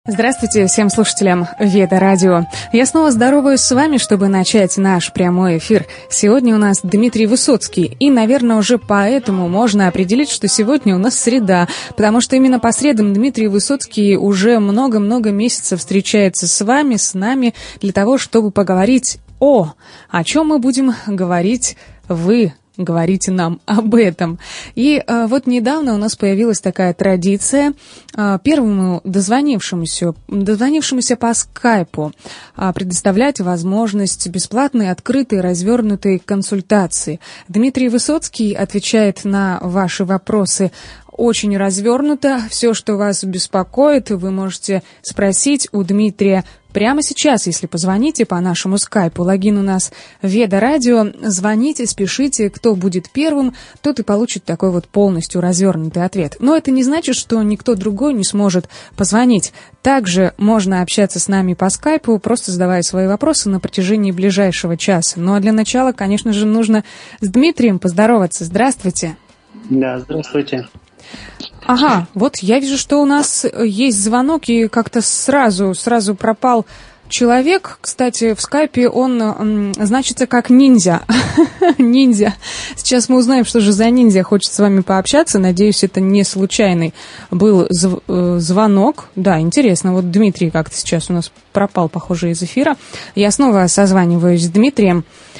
Здравствуйте всем слушателям Веда Радио. Я снова здороваюсь с вами, чтобы начать наш прямой эфир. Сегодня у нас Дмитрий Высоцкий, и, наверное, уже поэтому можно определить, что сегодня у нас среда, потому что именно по средам Дмитрий Высоцкий уже много-много месяцев встречается с вами, с нами, для того, чтобы поговорить о чем мы будем говорить вы. Говорите нам об этом. И вот недавно у нас появилась такая традиция первому дозвонившемуся по скайпу предоставлять возможность бесплатной, открытой, развернутой консультации. Дмитрий Высоцкий отвечает на ваши вопросы очень развернуто. Все, что вас беспокоит, вы можете спросить у Дмитрия прямо сейчас, если позвоните по нашему скайпу. Логин у нас Веда Радио. Звоните, спешите. Кто будет первым, тот и получит такой вот полностью развернутый ответ. Но это не значит, что никто другой не сможет позвонить. Также можно общаться с нами по скайпу, просто задавая свои вопросы на протяжении ближайшего часа. Ну а для начала, конечно же, нужно с Дмитрием поздороваться. Здравствуйте. Да, здравствуйте. Ага, вот я вижу, что у нас есть звонок, и как-то сразу пропал человек. Кстати, в скайпе он значится как ниндзя. Ниндзя. Сейчас мы узнаем, что же за ниндзя хочет с вами пообщаться. Надеюсь, это не случайный был звонок. Да, интересно. Вот Дмитрий как-то сейчас у нас пропал, похоже, из эфира. Я снова созваниваюсь с Дмитрием,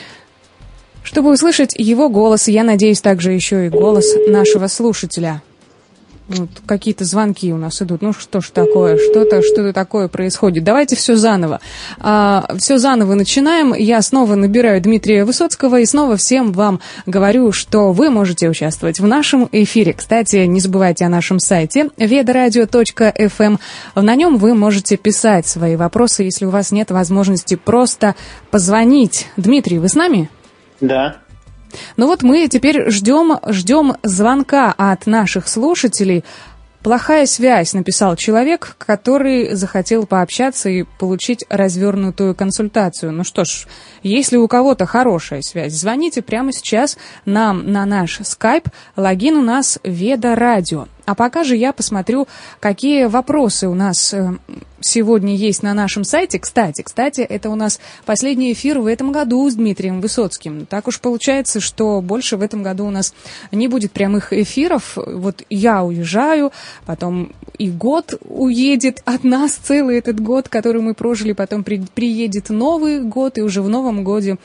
чтобы услышать его голос. Я надеюсь, также еще и голос нашего слушателя. Вот какие-то звонки у нас идут. Ну что ж такое, что-то такое происходит. Давайте все заново. Все заново начинаем. Я снова набираю Дмитрия Высоцкого и снова всем вам говорю, что вы можете участвовать в нашем эфире. Кстати, не забывайте о нашем сайте vedoradio.fm. На нем вы можете писать свои вопросы, если у вас нет возможности просто позвонить. Дмитрий, вы с нами? Да. Ну вот мы теперь ждем звонка от наших слушателей. Плохая связь, написал человек, который захотел пообщаться и получить развернутую консультацию. Ну что ж, если у кого-то хорошая связь, звоните прямо сейчас нам на наш скайп. Логин у нас Веда Радио. А пока же я посмотрю, какие вопросы у нас сегодня есть на нашем сайте. Кстати, это у нас последний эфир в этом году с Дмитрием Высоцким. Так уж получается, что больше в этом году у нас не будет прямых эфиров. Вот я уезжаю, потом и год уедет от нас, целый этот год, который мы прожили, потом приедет Новый год, и уже в новом году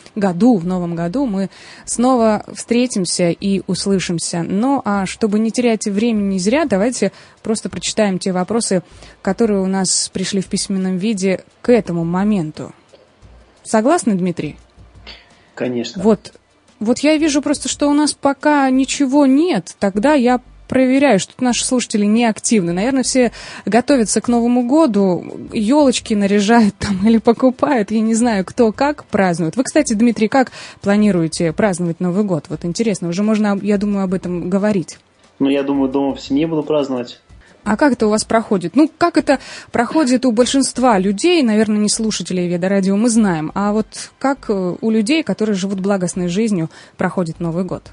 мы снова встретимся и услышимся. Ну, а чтобы не терять времени зря, давайте просто прочитаем те вопросы, которые у нас пришли в письменном виде к этому моменту. Согласны, Дмитрий? Конечно. Вот я вижу просто, что у нас пока ничего нет. Тогда я проверяю, что наши слушатели не активны. Наверное, все готовятся к Новому году, елочки наряжают там или покупают. Я не знаю, кто как празднует. Вы, кстати, Дмитрий, как планируете праздновать Новый год? Вот интересно, уже можно, я думаю, об этом говорить. Ну, я думаю, дома в семье буду праздновать. А как это у вас проходит? Ну, как это проходит у большинства людей, наверное, не слушателей Веда Радио, мы знаем. А вот как у людей, которые живут благостной жизнью, проходит Новый год?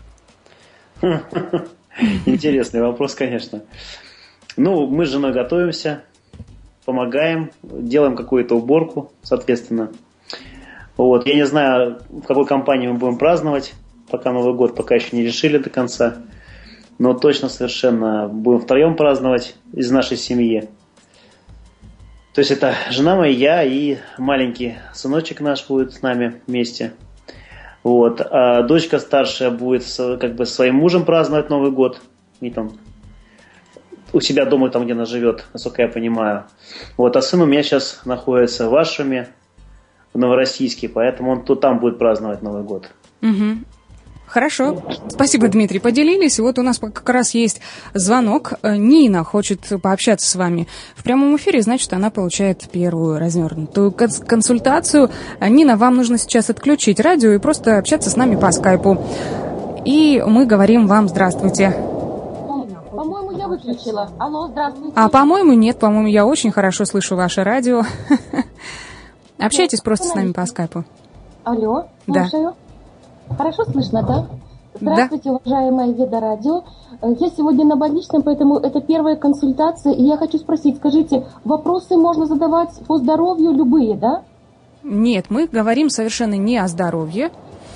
Интересный вопрос, конечно. Ну, мы с женой готовимся, помогаем, делаем какую-то уборку, соответственно. Вот. Я не знаю, в какой компании мы будем праздновать, пока Новый год, пока еще не решили до конца. Но точно совершенно будем втроем праздновать из нашей семьи. То есть это жена моя, я и маленький сыночек наш будет с нами вместе. Вот. А дочка старшая будет как бы своим мужем праздновать Новый год. И там у себя дома, там, где она живет, насколько я понимаю. Вот. А сын у меня сейчас находится в Ашуме, в Новороссийске, поэтому он там будет праздновать Новый год. Угу. Хорошо. Спасибо, Дмитрий, поделились. Вот у нас как раз есть звонок. Нина хочет пообщаться с вами в прямом эфире, значит, она получает первую развернутую консультацию. Нина, вам нужно сейчас отключить радио и просто общаться с нами по скайпу. И мы говорим вам здравствуйте. По-моему, я выключила. Алло, здравствуйте. А по-моему, нет. По-моему, я очень хорошо слышу ваше радио. Общайтесь просто с нами по скайпу. Алло, да. слушаю. Хорошо слышно, да? Здравствуйте, уважаемая Веда Радио. Я сегодня на больничном, поэтому это первая консультация. И я хочу спросить, скажите, вопросы можно задавать по здоровью любые, да? Нет, мы говорим совершенно не о здоровье,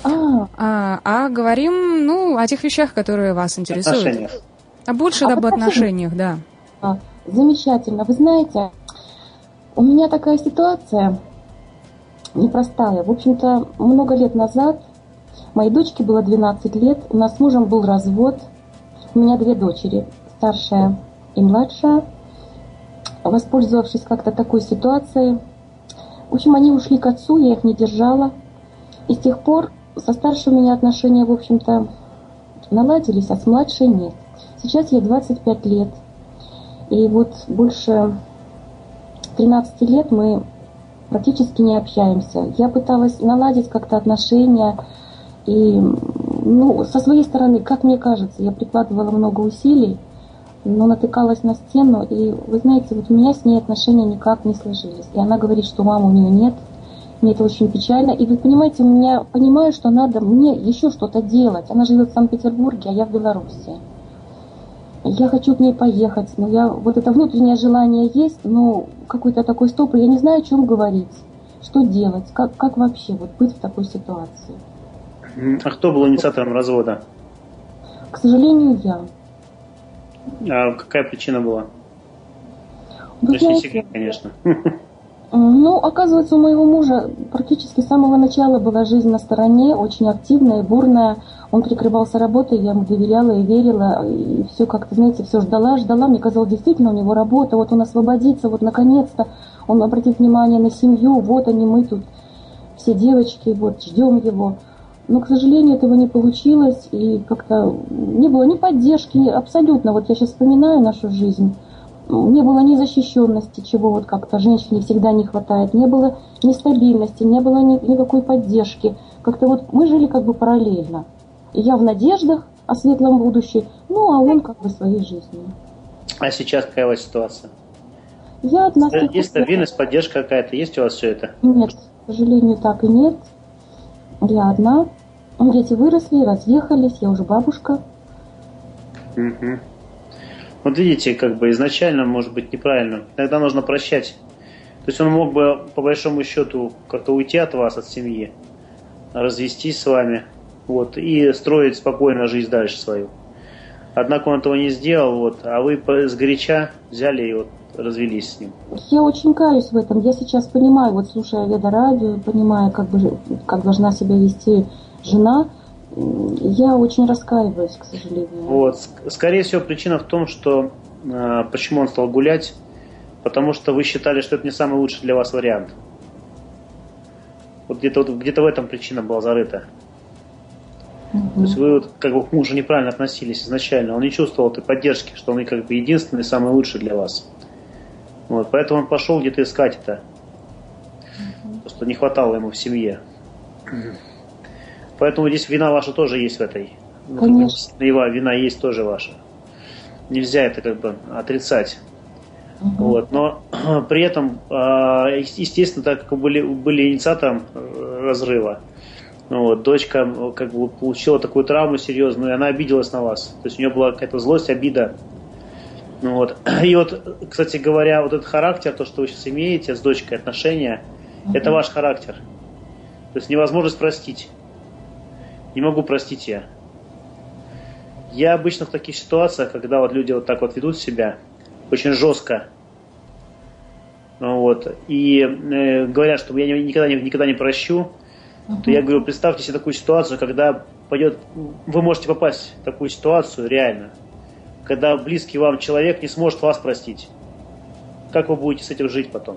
а говорим, о тех вещах, которые вас интересуют. Отношениях. А больше об отношениях, да. Замечательно. Вы знаете, у меня такая ситуация непростая. В общем-то, много лет назад моей дочке было 12 лет, у нас с мужем был развод, у меня 2 дочери, старшая и младшая. Воспользовавшись как-то такой ситуацией, в общем, они ушли к отцу, я их не держала. И с тех пор со старшей у меня отношения, в общем-то, наладились, а с младшей нет. Сейчас ей 25 лет. И вот больше 13 лет мы практически не общаемся. Я пыталась наладить как-то отношения. И, со своей стороны, как мне кажется, я прикладывала много усилий, но натыкалась на стену. И, вы знаете, вот у меня с ней отношения никак не сложились. И она говорит, что мамы у нее нет. Мне это очень печально. И вы понимаете, я понимаю, что надо мне еще что-то делать. Она живет в Санкт-Петербурге, а я в Беларуси. Я хочу к ней поехать. Вот это внутреннее желание есть, но какой-то такой стопор. Я не знаю, о чем говорить. Что делать? Как вообще быть в такой ситуации? А кто был инициатором развода? К сожалению, я. А какая причина была? Вы знаете, не секрет, конечно. Оказывается, у моего мужа практически с самого начала была жизнь на стороне, очень активная и бурная. Он прикрывался работой, я ему доверяла и верила, и все как-то, знаете, все ждала. Мне казалось, действительно, у него работа, вот он освободится, вот наконец-то он обратит внимание на семью, вот они, мы тут, все девочки, вот, ждем его. Но, к сожалению, этого не получилось, и как-то не было ни поддержки, абсолютно. Вот я сейчас вспоминаю нашу жизнь, не было ни защищенности, чего вот как-то женщине всегда не хватает, не было ни стабильности, не было никакой поддержки. Как-то вот мы жили как бы параллельно. И я в надеждах о светлом будущем, а он как бы своей жизнью. А сейчас какая у вас ситуация? Я одна. Есть стабильность, поддержка какая-то, есть у вас все это? Нет, к сожалению, так и нет. Я одна. Дети выросли, разъехались, я уже бабушка. Угу. Вот видите, как бы изначально может быть неправильно. Иногда нужно прощать. То есть он мог бы, по большому счету, как-то уйти от вас, от семьи, развестись с вами, и строить спокойно жизнь дальше свою. Однако он этого не сделал, а вы сгоряча взяли и развелись с ним. Я очень каюсь в этом. Я сейчас понимаю, слушая Веда Радио, понимая, как должна себя вести жена, я очень раскаиваюсь, к сожалению. Скорее всего, причина в том, что почему он стал гулять, потому что вы считали, что это не самый лучший для вас вариант. Где-то в этом причина была зарыта. То есть вы к мужу неправильно относились изначально. Он не чувствовал этой поддержки, что он единственный, самый лучший для вас. Поэтому он пошел где-то искать это. Просто не хватало ему в семье. Поэтому здесь вина ваша тоже есть в этой. Конечно. Вина есть тоже ваша. Нельзя это отрицать. Но при этом, естественно, так как вы были инициатором разрыва, дочка получила такую травму серьезную, и она обиделась на вас. То есть у нее была какая-то злость, обида. И кстати говоря, этот характер, то, что вы сейчас имеете с дочкой отношения, это ваш характер. То есть невозможность простить. Не могу простить я. Я обычно в таких ситуациях, когда люди так ведут себя, очень жестко, и говорят, что я никогда не прощу, то я говорю, представьте себе такую ситуацию, когда вы можете попасть в такую ситуацию реально, когда близкий вам человек не сможет вас простить. Как вы будете с этим жить потом?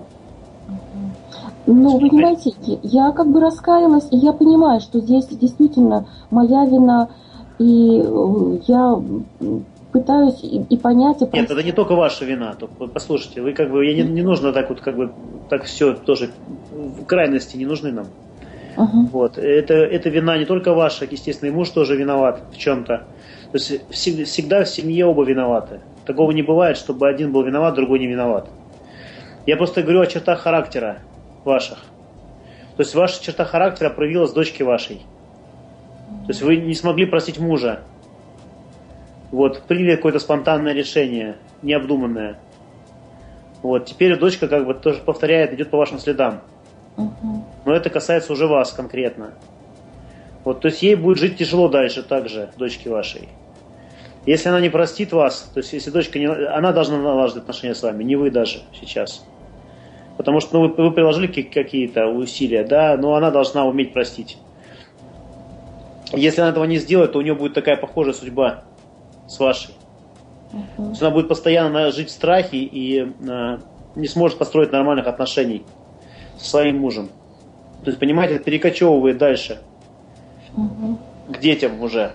Вы понимаете, я раскаялась, и я понимаю, что здесь действительно моя вина, и я пытаюсь и понять, и простить. Нет, это не только ваша вина. Послушайте, вы не нужно так все тоже, в крайности не нужны нам. Это вина не только ваша, естественно, и муж тоже виноват в чем-то. То есть всегда в семье оба виноваты. Такого не бывает, чтобы один был виноват, другой не виноват. Я просто говорю о чертах характера ваших. То есть ваша черта характера проявилась в дочке вашей. То есть вы не смогли простить мужа. Вот, приняли какое-то спонтанное решение, необдуманное. Вот, теперь дочка как бы тоже повторяет, идет по вашим следам. Но это касается уже вас конкретно. Вот, то есть ей будет жить тяжело дальше также, дочке вашей. Если она не простит вас, то есть если дочка не... Она должна налаживать отношения с вами, не вы даже сейчас. Потому что вы приложили какие-то усилия, да, но она должна уметь простить. Если она этого не сделает, то у нее будет такая похожая судьба с вашей. То есть она будет постоянно жить в страхе и не сможет построить нормальных отношений со своим мужем. То есть, понимаете, это перекочевывает дальше к детям уже.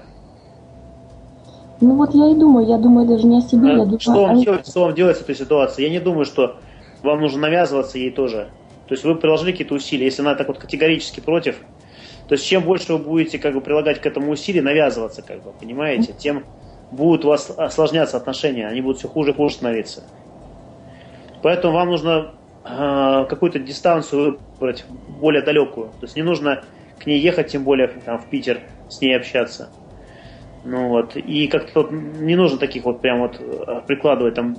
Ну вот я думаю даже не о себе, я думаю... Что вам делать в этой ситуации? Я не думаю, что вам нужно навязываться ей тоже. То есть вы приложили какие-то усилия, если она так вот категорически против, то есть чем больше вы будете как бы прилагать к этому усилия, навязываться, как бы, понимаете, тем будут у вас осложняться отношения, они будут все хуже и хуже становиться. Поэтому вам нужно какую-то дистанцию выбрать, более далекую. То есть не нужно к ней ехать, тем более там, в Питер, с ней общаться. Ну вот. И как-то вот, не нужно таких вот прям вот прикладывать там.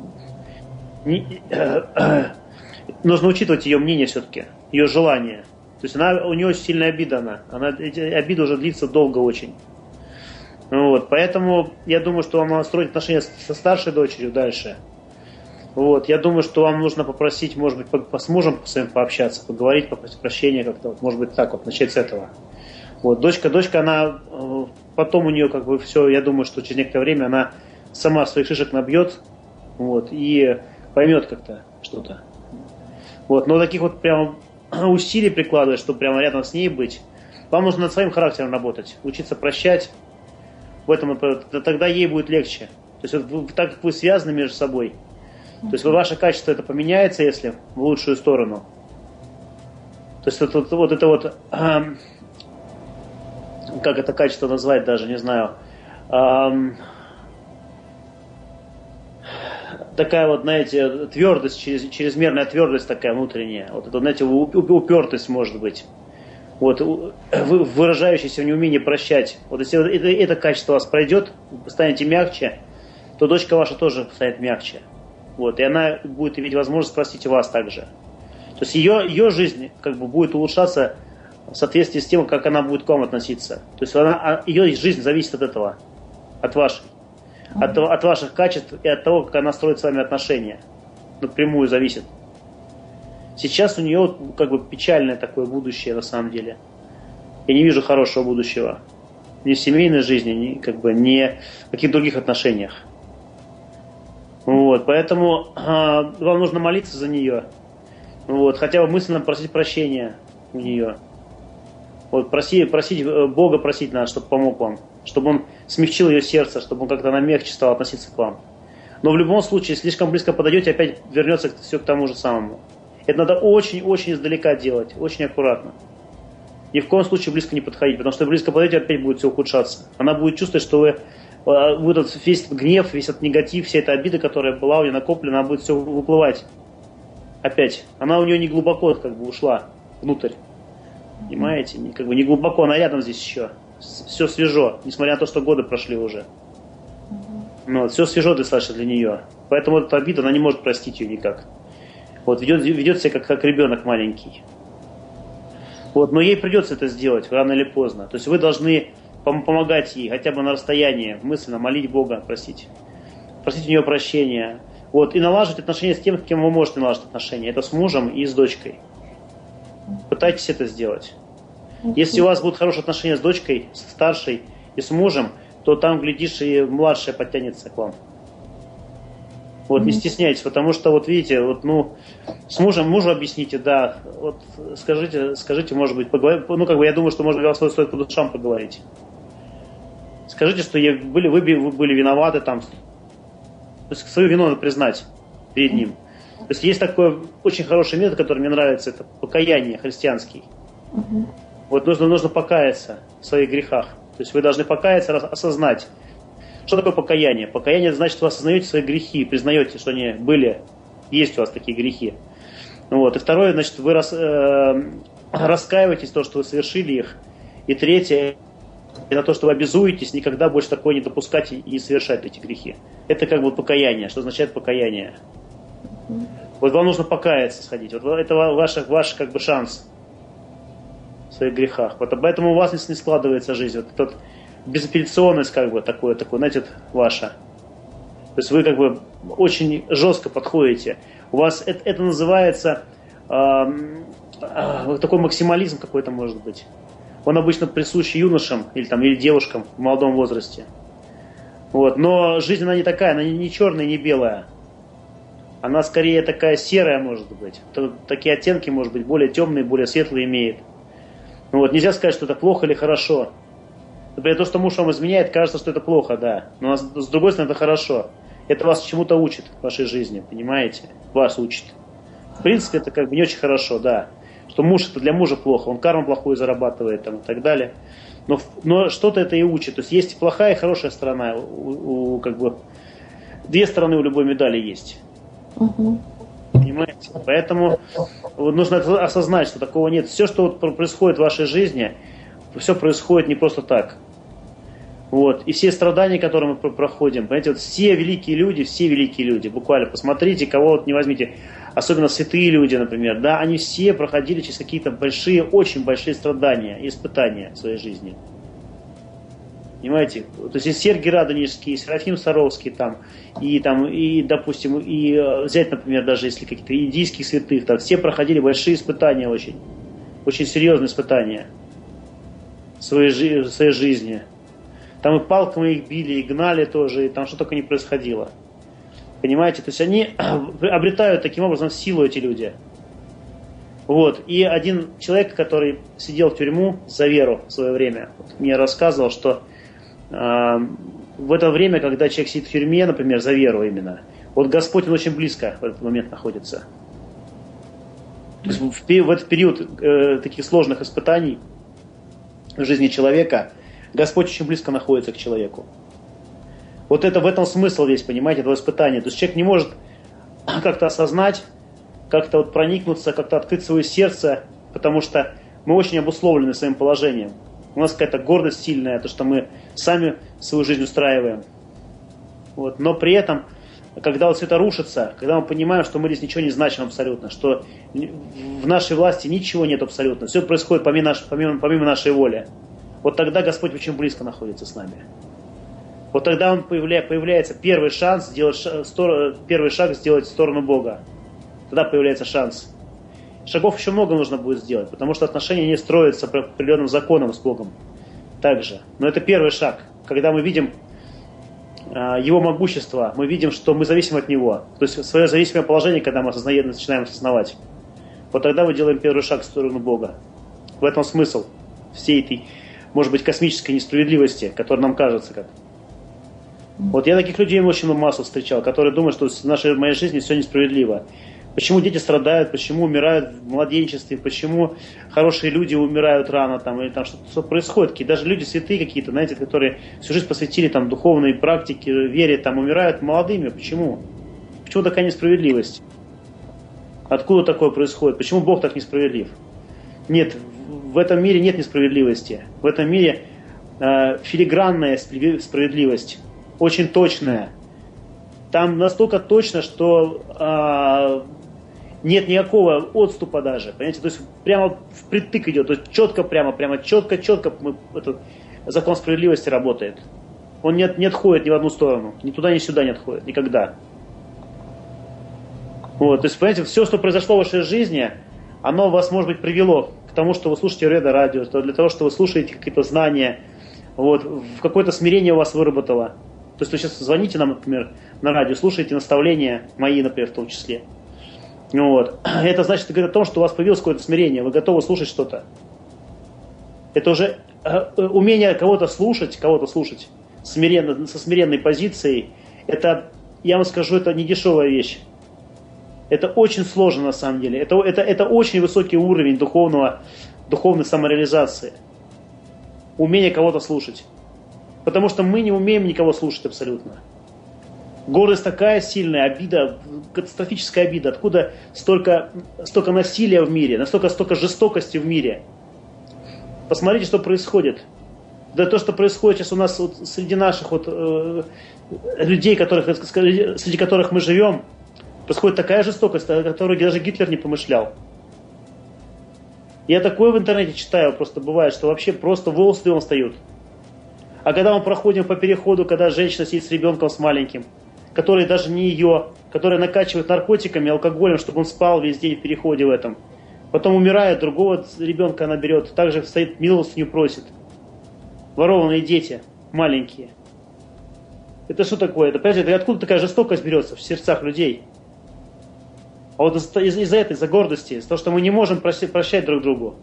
Нужно учитывать ее мнение все-таки, ее желание. То есть у нее очень сильная обида, эти обиды уже длится долго очень. Вот, поэтому я думаю, что вам надо строить отношения со старшей дочерью дальше. Вот, я думаю, что вам нужно попросить, может быть, с мужем своим пообщаться, поговорить, попросить прощения как-то, вот, может быть, так вот, начать с этого. Вот, дочка, она, потом у нее как бы все, я думаю, что через некоторое время она сама своих шишек набьет, вот, и поймет как-то что-то. Вот, но таких вот прям усилий прикладывать, чтобы прямо рядом с ней быть, вам нужно над своим характером работать, учиться прощать. В этом тогда ей будет легче. То есть вот, так как вы связаны между собой, то есть ваше качество это поменяется, если в лучшую сторону. То есть вот это вот, как это качество назвать даже, не знаю, такая вот, знаете, твердость, чрезмерная твердость такая внутренняя. Вот это, знаете, упертость может быть. Вот, выражающееся в неумении прощать. Вот если это качество у вас пройдет, вы станете мягче, то дочка ваша тоже станет мягче. Вот, и она будет иметь возможность простить вас также. То есть ее жизнь как бы будет улучшаться в соответствии с тем, как она будет к вам относиться. То есть ее жизнь зависит от этого, от вашей. От ваших качеств и от того, как она строит с вами отношения. Напрямую зависит. Сейчас у нее как бы печальное такое будущее на самом деле. Я не вижу хорошего будущего. Ни в семейной жизни, ни в каких-то других отношениях. Вот, поэтому вам нужно молиться за нее. Вот, хотя бы мысленно просить прощения у нее. Вот, просить Бога просить надо, чтобы помог вам. Чтобы он смягчил ее сердце, чтобы он как-то мягче стал относиться к вам. Но в любом случае, слишком близко подойдете, опять вернется все к тому же самому. Это надо очень-очень издалека делать, очень аккуратно. Ни в коем случае близко не подходить, потому что близко подойдете, опять будет все ухудшаться. Она будет чувствовать, что вы весь этот гнев, весь этот негатив, вся эта обида, которая была у нее накоплена, она будет все выплывать. Опять. Она у нее не глубоко как бы ушла внутрь. Понимаете? Не глубоко, она рядом здесь еще. Все свежо, несмотря на то, что годы прошли уже. Но все свежо достаточно для нее. Поэтому эта обида, она не может простить ее никак. Вот, ведет себя как ребенок маленький. Вот, но ей придется это сделать рано или поздно. То есть вы должны помогать ей хотя бы на расстоянии, мысленно молить Бога, просить у нее прощения. Вот, и налаживать отношения с тем, с кем вы можете налаживать отношения. Это с мужем и с дочкой. Пытайтесь это сделать. Если у вас будут хорошие отношения с дочкой, с старшей и с мужем, то там, глядишь, и младшая подтянется к вам. Вот, не стесняйтесь, потому что, вот видите, вот, с мужу объясните, да, вот скажите, может быть, поговорить, я думаю, что, может быть, вам стоит по душам поговорить. Скажите, что вы были виноваты там, то есть свою вину надо признать перед ним. То есть есть такой очень хороший метод, который мне нравится, это покаяние христианский. Вот нужно покаяться в своих грехах. То есть вы должны покаяться, осознать. Что такое покаяние? Покаяние значит, вы осознаете свои грехи, признаете, что они были, есть у вас такие грехи. Вот. И второе, значит, вы раскаиваетесь в том, что вы совершили их. И третье, Это то, что вы обязуетесь никогда больше такое не допускать и не совершать эти грехи. Это как бы покаяние. Что означает покаяние? Вот вам нужно покаяться, сходить. Вот это ваш как бы шанс в своих грехах. Вот поэтому у вас не складывается жизнь. Вот эта безапелляционность как бы такое, знаете, ваша. То есть вы как бы очень жестко подходите. У вас это называется такой максимализм какой-то может быть. Он обычно присущ юношам или девушкам в молодом возрасте. Вот. Но жизнь она не такая, она не черная, не белая. Она скорее такая серая может быть. Такие оттенки, может быть, более темные, более светлые имеет. Вот. Нельзя сказать, что это плохо или хорошо. Например, то, что муж вам изменяет, кажется, что это плохо, да. Но с другой стороны, это хорошо. Это вас чему-то учит в вашей жизни, понимаете? Вас учит. В принципе, это как бы не очень хорошо, да. Что муж это для мужа плохо, он карму плохую зарабатывает там, и так далее. Но что-то это и учит. То есть есть плохая и хорошая сторона. Как бы, две стороны у любой медали есть. Понимаете? Поэтому нужно осознать, что такого нет. Все, что происходит в вашей жизни, все происходит не просто так. Вот. И все страдания, которые мы проходим, понимаете, вот все великие люди, буквально посмотрите, кого не возьмите, особенно святые люди, например, да, они все проходили через какие-то большие, очень большие страдания и испытания в своей жизни. Понимаете? То есть и Сергий Радонежский, и Серафим Саровский, и, допустим, и взять, например, даже если какие-то индийские святых, так, все проходили большие испытания очень, очень серьезные испытания в своей жизни. Там и палками их били, и гнали тоже, и там что только не происходило. Понимаете? То есть они обретают таким образом силу, эти люди. Вот. И один человек, который сидел в тюрьму за веру в свое время, мне рассказывал, что в это время, когда человек сидит в тюрьме, например, за веру именно, вот Господь, Он очень близко в этот момент находится. То есть в этот период таких сложных испытаний в жизни человека Господь очень близко находится к человеку. Вот это в этом смысл весь, понимаете, этого испытания. То есть человек не может как-то осознать, как-то вот проникнуться, как-то открыть свое сердце, потому что мы очень обусловлены своим положением. У нас какая-то гордость сильная, то, что мы сами свою жизнь устраиваем. Вот. Но при этом, когда вот все это рушится, когда мы понимаем, что мы здесь ничего не значим абсолютно, что в нашей власти ничего нет абсолютно, все происходит помимо нашей воли, вот тогда Господь очень близко находится с нами. Вот тогда Он появляется первый шаг сделать в сторону Бога. Тогда появляется шанс. Шагов еще много нужно будет сделать, потому что отношения не строятся по определенным законам с Богом. Также. Но это первый шаг. Когда мы видим Его могущество, мы видим, что мы зависим от Него. То есть свое зависимое положение, когда мы начинаем осознавать. Вот тогда мы делаем первый шаг в сторону Бога. В этом смысл всей этой, может быть, космической несправедливости, которая нам кажется как. Вот я таких людей очень массу встречал, которые думают, что в моей жизни все несправедливо. Почему дети страдают, почему умирают в младенчестве, почему хорошие люди умирают рано, или что происходит. Даже люди святые какие-то, знаете, которые всю жизнь посвятили духовной практике, вере, умирают молодыми. Почему? Почему такая несправедливость? Откуда такое происходит? Почему Бог так несправедлив? Нет, в этом мире нет несправедливости. В этом мире филигранная справедливость, очень точная. Там настолько точно, что нет никакого отступа даже. Понимаете? То есть прямо впритык идет. То есть четко, прямо четко закон справедливости работает. Он не отходит ни в одну сторону. Ни туда, ни сюда не отходит. Никогда. Вот. То есть, понимаете, все, что произошло в вашей жизни, оно вас, может быть, привело к тому, что вы слушаете Веда радио, для того, что вы слушаете какие-то знания, вот, в какое-то смирение у вас выработало. То есть вы сейчас звоните нам, например, на радио, слушаете наставления мои, например, в том числе. Вот. Это значит, говорит о том, что у вас появилось какое-то смирение, вы готовы слушать что-то. Это уже умение кого-то слушать со смиренной позицией, это, я вам скажу, это не дешевая вещь. Это очень сложно на самом деле. Это очень высокий уровень духовной самореализации. Умение кого-то слушать. Потому что мы не умеем никого слушать абсолютно. Гордость такая сильная, обида, катастрофическая обида. Откуда столько насилия в мире, столько жестокости в мире. Посмотрите, что происходит. Да то, что происходит сейчас у нас вот среди наших вот, людей, среди которых мы живем, происходит такая жестокость, о которой даже Гитлер не помышлял. Я такое в интернете читаю, просто бывает, что вообще просто волосы дыбом встают. А когда мы проходим по переходу, когда женщина сидит с ребенком с маленьким, который даже не ее, которая накачивает наркотиками, алкоголем, чтобы он спал весь день в переходе в этом. Потом умирает, другого ребенка она берет, также стоит, милостыню просит. Ворованные дети, маленькие. Это что такое? Это, понимаете, откуда такая жестокость берется в сердцах людей? А вот из-за этой, из-за гордости, из-за того, что мы не можем прощать друг другу.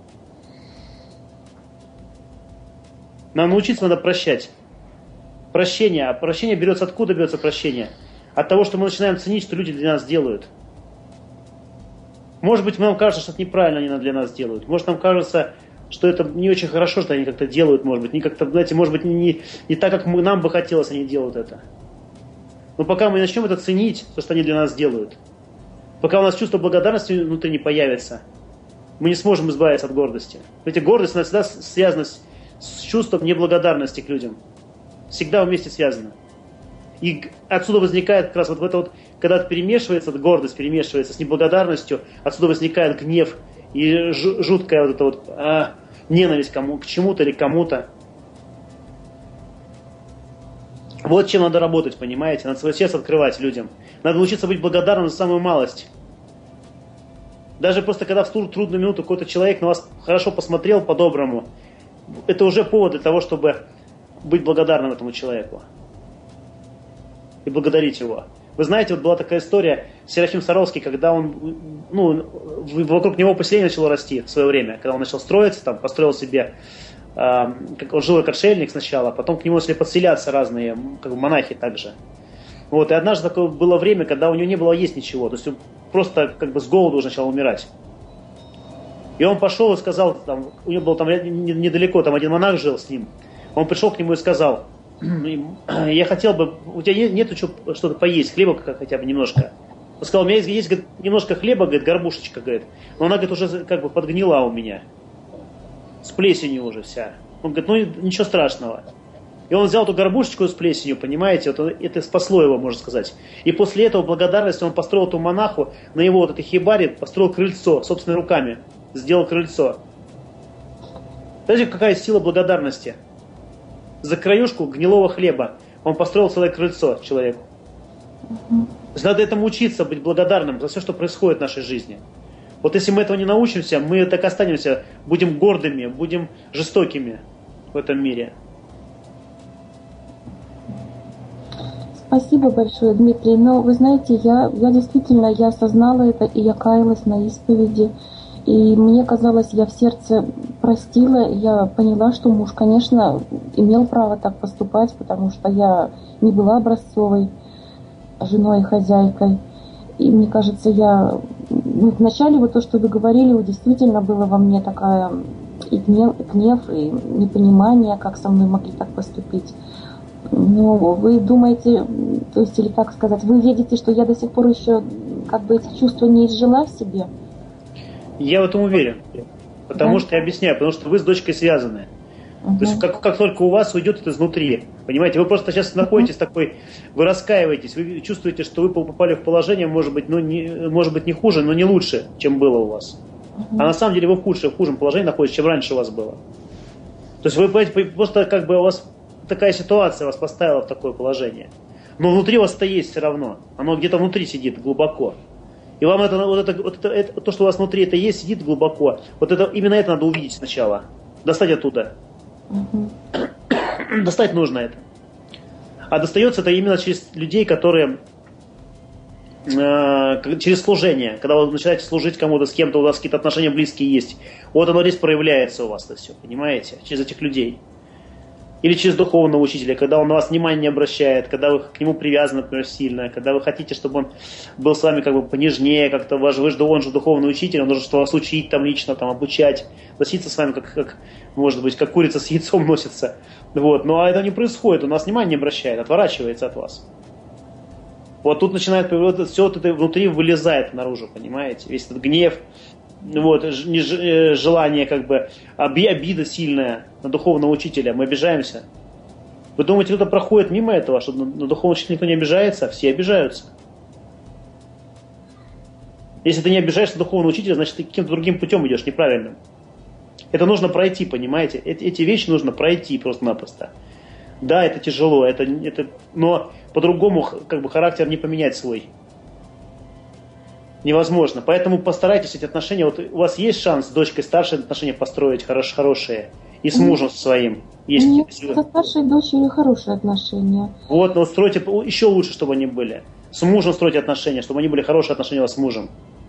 Нам научиться надо прощать. Прощение. А прощение берется откуда берется прощение? От того, что мы начинаем ценить, что люди для нас делают. Может быть, нам кажется, что это неправильно они для нас делают. Может, нам кажется, что это не очень хорошо, что они как-то делают, может быть. Не как-то, знаете, может быть, не так, как нам бы хотелось, они делают это. Но пока мы начнем это ценить, то, что они для нас делают, пока у нас чувство благодарности внутри не появится, мы не сможем избавиться от гордости. Ведь гордость, она всегда связана с чувством неблагодарности к людям. Всегда вместе связано. И отсюда возникает как раз вот это вот, когда перемешивается, гордость перемешивается с неблагодарностью, отсюда возникает гнев и жуткая вот эта вот ненависть к чему-то или кому-то. Вот чем надо работать, понимаете? Надо свое сердце открывать людям. Надо научиться быть благодарным за самую малость. Даже просто когда в трудную минуту какой-то человек на вас хорошо посмотрел по-доброму, это уже повод для того, чтобы быть благодарным этому человеку. И благодарить его. Вы знаете, вот была такая история, Серафим Саровский, когда он, вокруг него поселение начало расти в свое время, когда он начал строиться, там, построил себе, он жил как отшельник сначала, потом к нему начали подселяться разные монахи также. Вот, и однажды такое было время, когда у него не было есть ничего, то есть он просто с голоду уже начал умирать. И он пошел и сказал, там, у него был там недалеко, там один монах жил с ним, он пришел к нему и сказал: я хотел бы, у тебя нету что-то поесть, хлеба хотя бы немножко. Он сказал: у меня есть говорит, немножко хлеба, говорит, горбушечка, говорит, но она, говорит, уже подгнила у меня, с плесенью уже вся. Он говорит: ничего страшного. И он взял эту горбушечку с плесенью, понимаете, вот это спасло его, можно сказать. И после этого, благодарности, он построил эту монаху, на его вот этой хибаре построил крыльцо, собственными руками, сделал крыльцо. Знаете, какая сила благодарности? За краюшку гнилого хлеба он построил целое крыльцо человеку. То есть надо этому учиться, быть благодарным за все, что происходит в нашей жизни. Вот если мы этого не научимся, мы так останемся, будем гордыми, будем жестокими в этом мире. Спасибо большое, Дмитрий. Но вы знаете, я действительно осознала это, и я каялась на исповеди. И мне казалось, я в сердце простила, я поняла, что муж, конечно, имел право так поступать, потому что я не была образцовой женой и хозяйкой. И мне кажется, вначале вот то, что вы говорили, действительно было во мне такая и гнев, и непонимание, как со мной могли так поступить. Но вы думаете, то есть, или так сказать, вы видите, что я до сих пор еще эти чувства не изжила в себе? Я в этом уверен. Потому что я объясняю, потому что вы с дочкой связаны. То есть как только у вас уйдет это изнутри, понимаете, вы просто сейчас находитесь такой, вы раскаиваетесь, вы чувствуете, что вы попали в положение, может быть, не хуже, но не лучше, чем было у вас. А на самом деле вы в худшем положении находитесь, чем раньше у вас было. То есть вы, понимаете, просто у вас такая ситуация вас поставила в такое положение. Но внутри у вас это есть все равно. Оно где-то внутри сидит глубоко. И вам то, что у вас внутри это есть, сидит глубоко. Именно это надо увидеть сначала. Достать оттуда. Достать нужно это. А достается это именно через людей, которые через служение. Когда вы начинаете служить кому-то, с кем-то, у вас какие-то отношения близкие есть. Вот оно здесь проявляется у вас это все, понимаете? Через этих людей. Или через духовного учителя, когда он на вас внимание не обращает, когда вы к нему привязаны, например, сильно, когда вы хотите, чтобы он был с вами понежнее, как-то он же духовный учитель, он должен вас учить там лично, обучать, носиться с вами, может быть, как курица с яйцом носится. Вот. Но это не происходит, он на вас внимание не обращает, отворачивается от вас. Вот тут начинает все это внутри вылезает наружу, понимаете, весь этот гнев, вот, желание, как бы, обида сильная на духовного учителя, мы обижаемся. Вы думаете, кто-то проходит мимо этого, что на духовного учителя никто не обижается? Все обижаются. Если ты не обижаешься на духовного учителя, значит, ты каким-то другим путем идешь, неправильным. Это нужно пройти, понимаете? Эти вещи нужно пройти просто-напросто. Да, это тяжело, но по-другому как бы характер не поменять свой. Невозможно. Поэтому постарайтесь эти отношения. Вот у вас есть шанс с дочкой старшей отношения построить хорошие. И с мужем своим. Есть со старшей дочерью хорошие отношения. Вот, но стройте еще лучше, чтобы они были. С мужем стройте отношения, чтобы они были хорошие отношения у вас с мужем.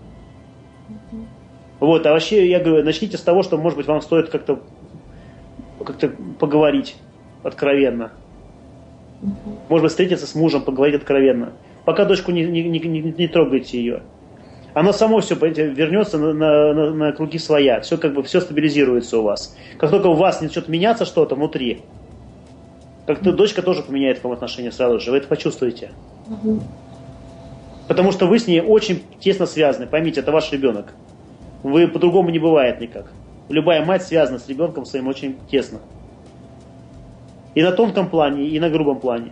Вот, а вообще, я говорю, начните с того, что, может быть, вам стоит как-то поговорить откровенно. Может быть, встретиться с мужем, поговорить откровенно. Пока дочку не трогайте ее. Оно само все, понимаете, вернется на круги своя. Все как бы все стабилизируется у вас. Как только у вас начнет меняться что-то внутри, как-то дочка тоже поменяет к вам отношения сразу же. Вы это почувствуете. Потому что вы с ней очень тесно связаны. Поймите, это ваш ребенок. Вы по-другому не бывает никак. Любая мать связана с ребенком своим очень тесно. И на тонком плане, и на грубом плане.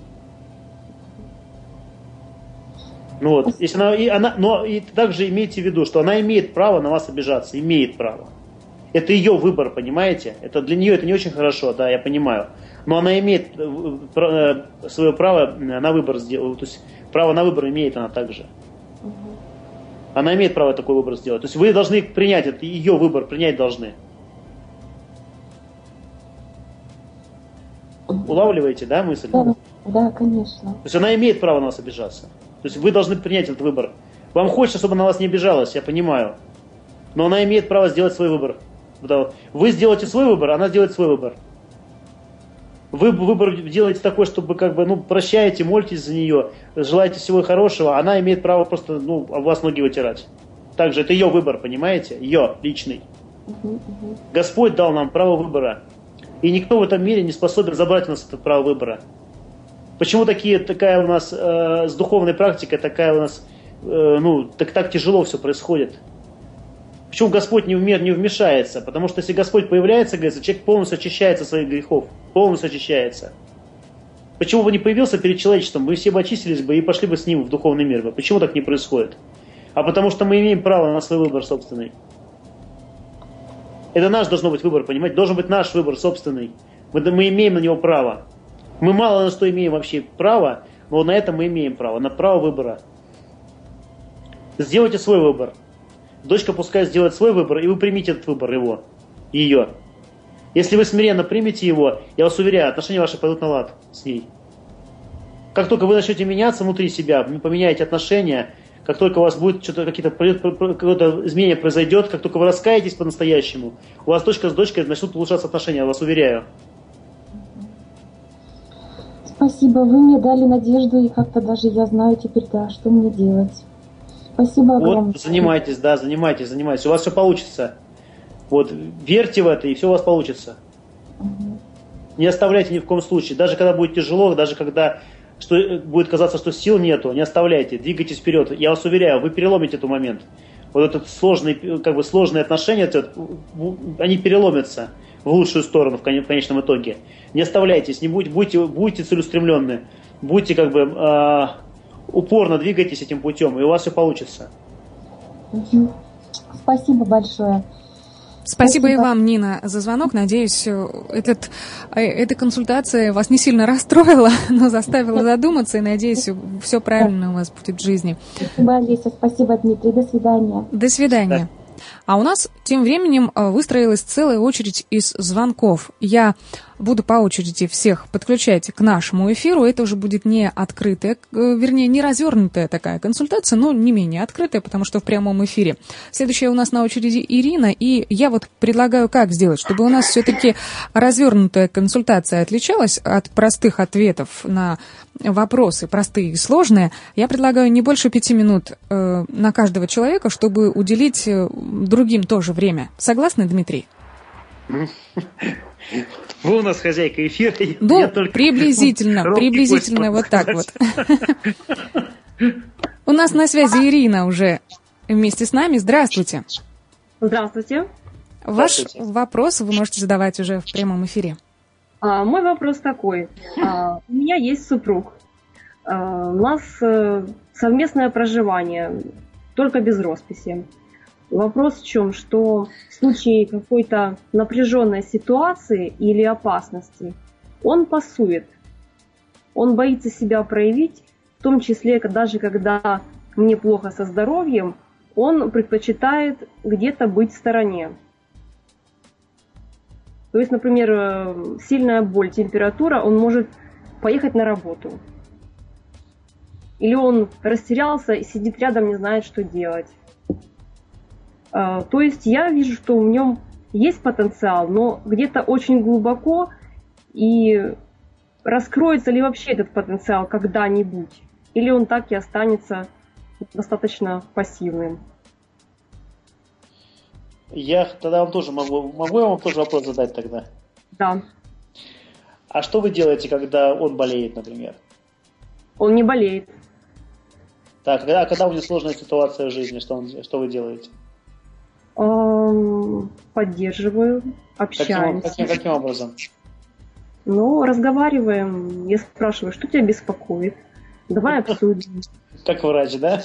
Ну вот, если но и также имейте в виду, что она имеет право на вас обижаться, имеет право. Это ее выбор, понимаете? Это для нее это не очень хорошо, да, я понимаю. Но она имеет свое право на выбор сделать, то есть право на выбор имеет она также. Она имеет право такой выбор сделать. То есть вы должны принять это, ее выбор принять должны. Улавливаете, да, мысль? Да, конечно. То есть она имеет право на вас обижаться. То есть вы должны принять этот выбор. Вам хочется, чтобы она на вас не обижалась, я понимаю. Но она имеет право сделать свой выбор. Вы сделаете свой выбор, она сделает свой выбор. Вы выбор делаете такой, чтобы как бы, прощаете, молитесь за нее, желаете всего хорошего, она имеет право просто, об вас ноги вытирать. Также это ее выбор, понимаете? Ее, личный. Господь дал нам право выбора. И никто в этом мире не способен забрать у нас это право выбора. Почему такая у нас с духовной практикой, такая у нас, так тяжело все происходит? Почему Господь не вмешается? Потому что если Господь появляется, говорится, человек полностью очищается от своих грехов. Полностью очищается. Почему бы не появился перед человечеством? Мы все бы очистились бы и пошли бы с ним в духовный мир. Почему так не происходит? А потому что мы имеем право на свой выбор собственный. Это наш должен быть выбор, понимаете? Должен быть наш выбор собственный. Мы имеем на него право. Мы мало на что имеем вообще право, но на это мы имеем право, на право выбора. Сделайте свой выбор. Дочка пускай сделает свой выбор, и вы примите этот выбор ее. Если вы смиренно примете его, я вас уверяю, отношения ваши пойдут на лад с ней. Как только вы начнете меняться внутри себя, поменяете отношения, как только у вас будет какое-то изменение произойдет, как только вы раскаетесь по-настоящему, у вас дочка с дочкой начнут улучшаться отношения, я вас уверяю. Спасибо, вы мне дали надежду, и как-то даже я знаю теперь, да, что мне делать. Спасибо огромное. Вот, занимайтесь. У вас все получится. Вот, верьте в это, и все у вас получится. Не оставляйте ни в коем случае. Даже когда будет тяжело, даже когда будет казаться, что сил нету, не оставляйте, двигайтесь вперед. Я вас уверяю, вы переломите этот момент. Вот этот сложные отношения, они переломятся в лучшую сторону в конечном итоге. Не оставляйтесь, будьте целеустремленны, будьте упорно двигайтесь этим путем, и у вас все получится. Спасибо большое. Спасибо и вам, Нина, за звонок. Надеюсь, эта консультация вас не сильно расстроила, но заставила задуматься, и, надеюсь, все правильно у вас будет в жизни. Спасибо, Олеся, спасибо, Дмитрий. До свидания. До свидания. А у нас тем временем выстроилась целая очередь из звонков. Я буду по очереди всех подключать к нашему эфиру. Это уже будет не открытая, вернее, не развернутая такая консультация, но не менее открытая, потому что в прямом эфире. Следующая у нас на очереди Ирина, и я вот предлагаю, как сделать, чтобы у нас все-таки развернутая консультация отличалась от простых ответов на вопросы, простые и сложные. Я предлагаю не больше 5 минут на каждого человека, чтобы уделить другим тоже время. Согласны, Дмитрий? Вы у нас хозяйка эфира. Ну, приблизительно вот так вот. У нас на связи Ирина уже вместе с нами. Здравствуйте. Здравствуйте. Ваш вопрос вы можете задавать уже в прямом эфире. Мой вопрос такой. У меня есть супруг. У нас совместное проживание, только без росписи. Вопрос в чем, что в случае какой-то напряженной ситуации или опасности он пасует. Он боится себя проявить, в том числе даже когда мне плохо со здоровьем, он предпочитает где-то быть в стороне. То есть, например, сильная боль, температура, он может поехать на работу. Или он растерялся и сидит рядом, не знает, что делать. То есть я вижу, что в нем есть потенциал, но где-то очень глубоко, и раскроется ли вообще этот потенциал когда-нибудь? Или он так и останется достаточно пассивным? Я тогда вам тоже могу я вам тоже вопрос задать тогда? Да. А что вы делаете, когда он болеет, например? Он не болеет. Так, а когда у него сложная ситуация в жизни, что вы делаете? Поддерживаю, общаемся. Каким образом? Ну, разговариваем. Я спрашиваю, что тебя беспокоит? Давай обсудим. Как врач, да?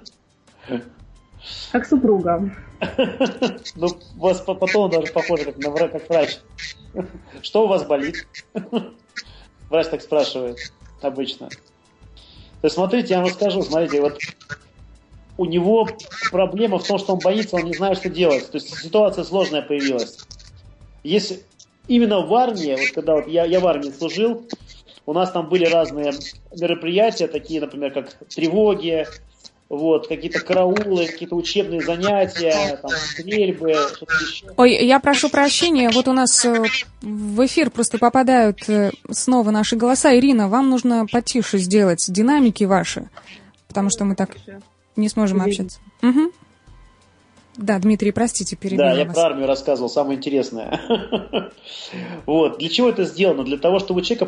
Как супруга. Ну, у вас потом даже похоже как врач. Что у вас болит? Врач так спрашивает обычно. То есть, смотрите, я вам расскажу, смотрите, вот у него проблема в том, что он боится, он не знает, что делать. То есть ситуация сложная появилась. Если именно в армии, вот когда вот я в армии служил, у нас там были разные мероприятия, такие, например, как тревоги, вот, какие-то караулы, какие-то учебные занятия, там, стрельбы, что-то еще. Ой, я прошу прощения, вот у нас в эфир просто попадают снова наши голоса. Ирина, вам нужно потише сделать динамики ваши, потому что мы так не сможем общаться. Угу. Да, Дмитрий, простите, перебила вас. Да, я про армию рассказывал, самое интересное. Вот, для чего это сделано? Для того, чтобы у человека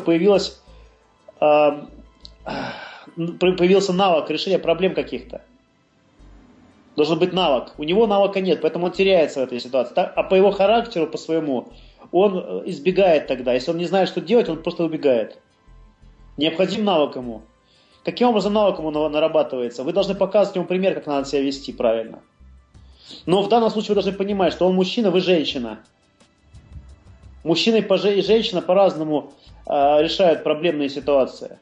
появился навык решения проблем каких-то. Должен быть навык. У него навыка нет, поэтому он теряется в этой ситуации. А по его характеру, по своему, он избегает тогда. Если он не знает, что делать, он просто убегает. Необходим навык ему. Каким образом навык ему нарабатывается? Вы должны показывать ему пример, как надо себя вести правильно. Но в данном случае вы должны понимать, что он мужчина, вы женщина. Мужчина и женщина по-разному решают проблемные ситуации.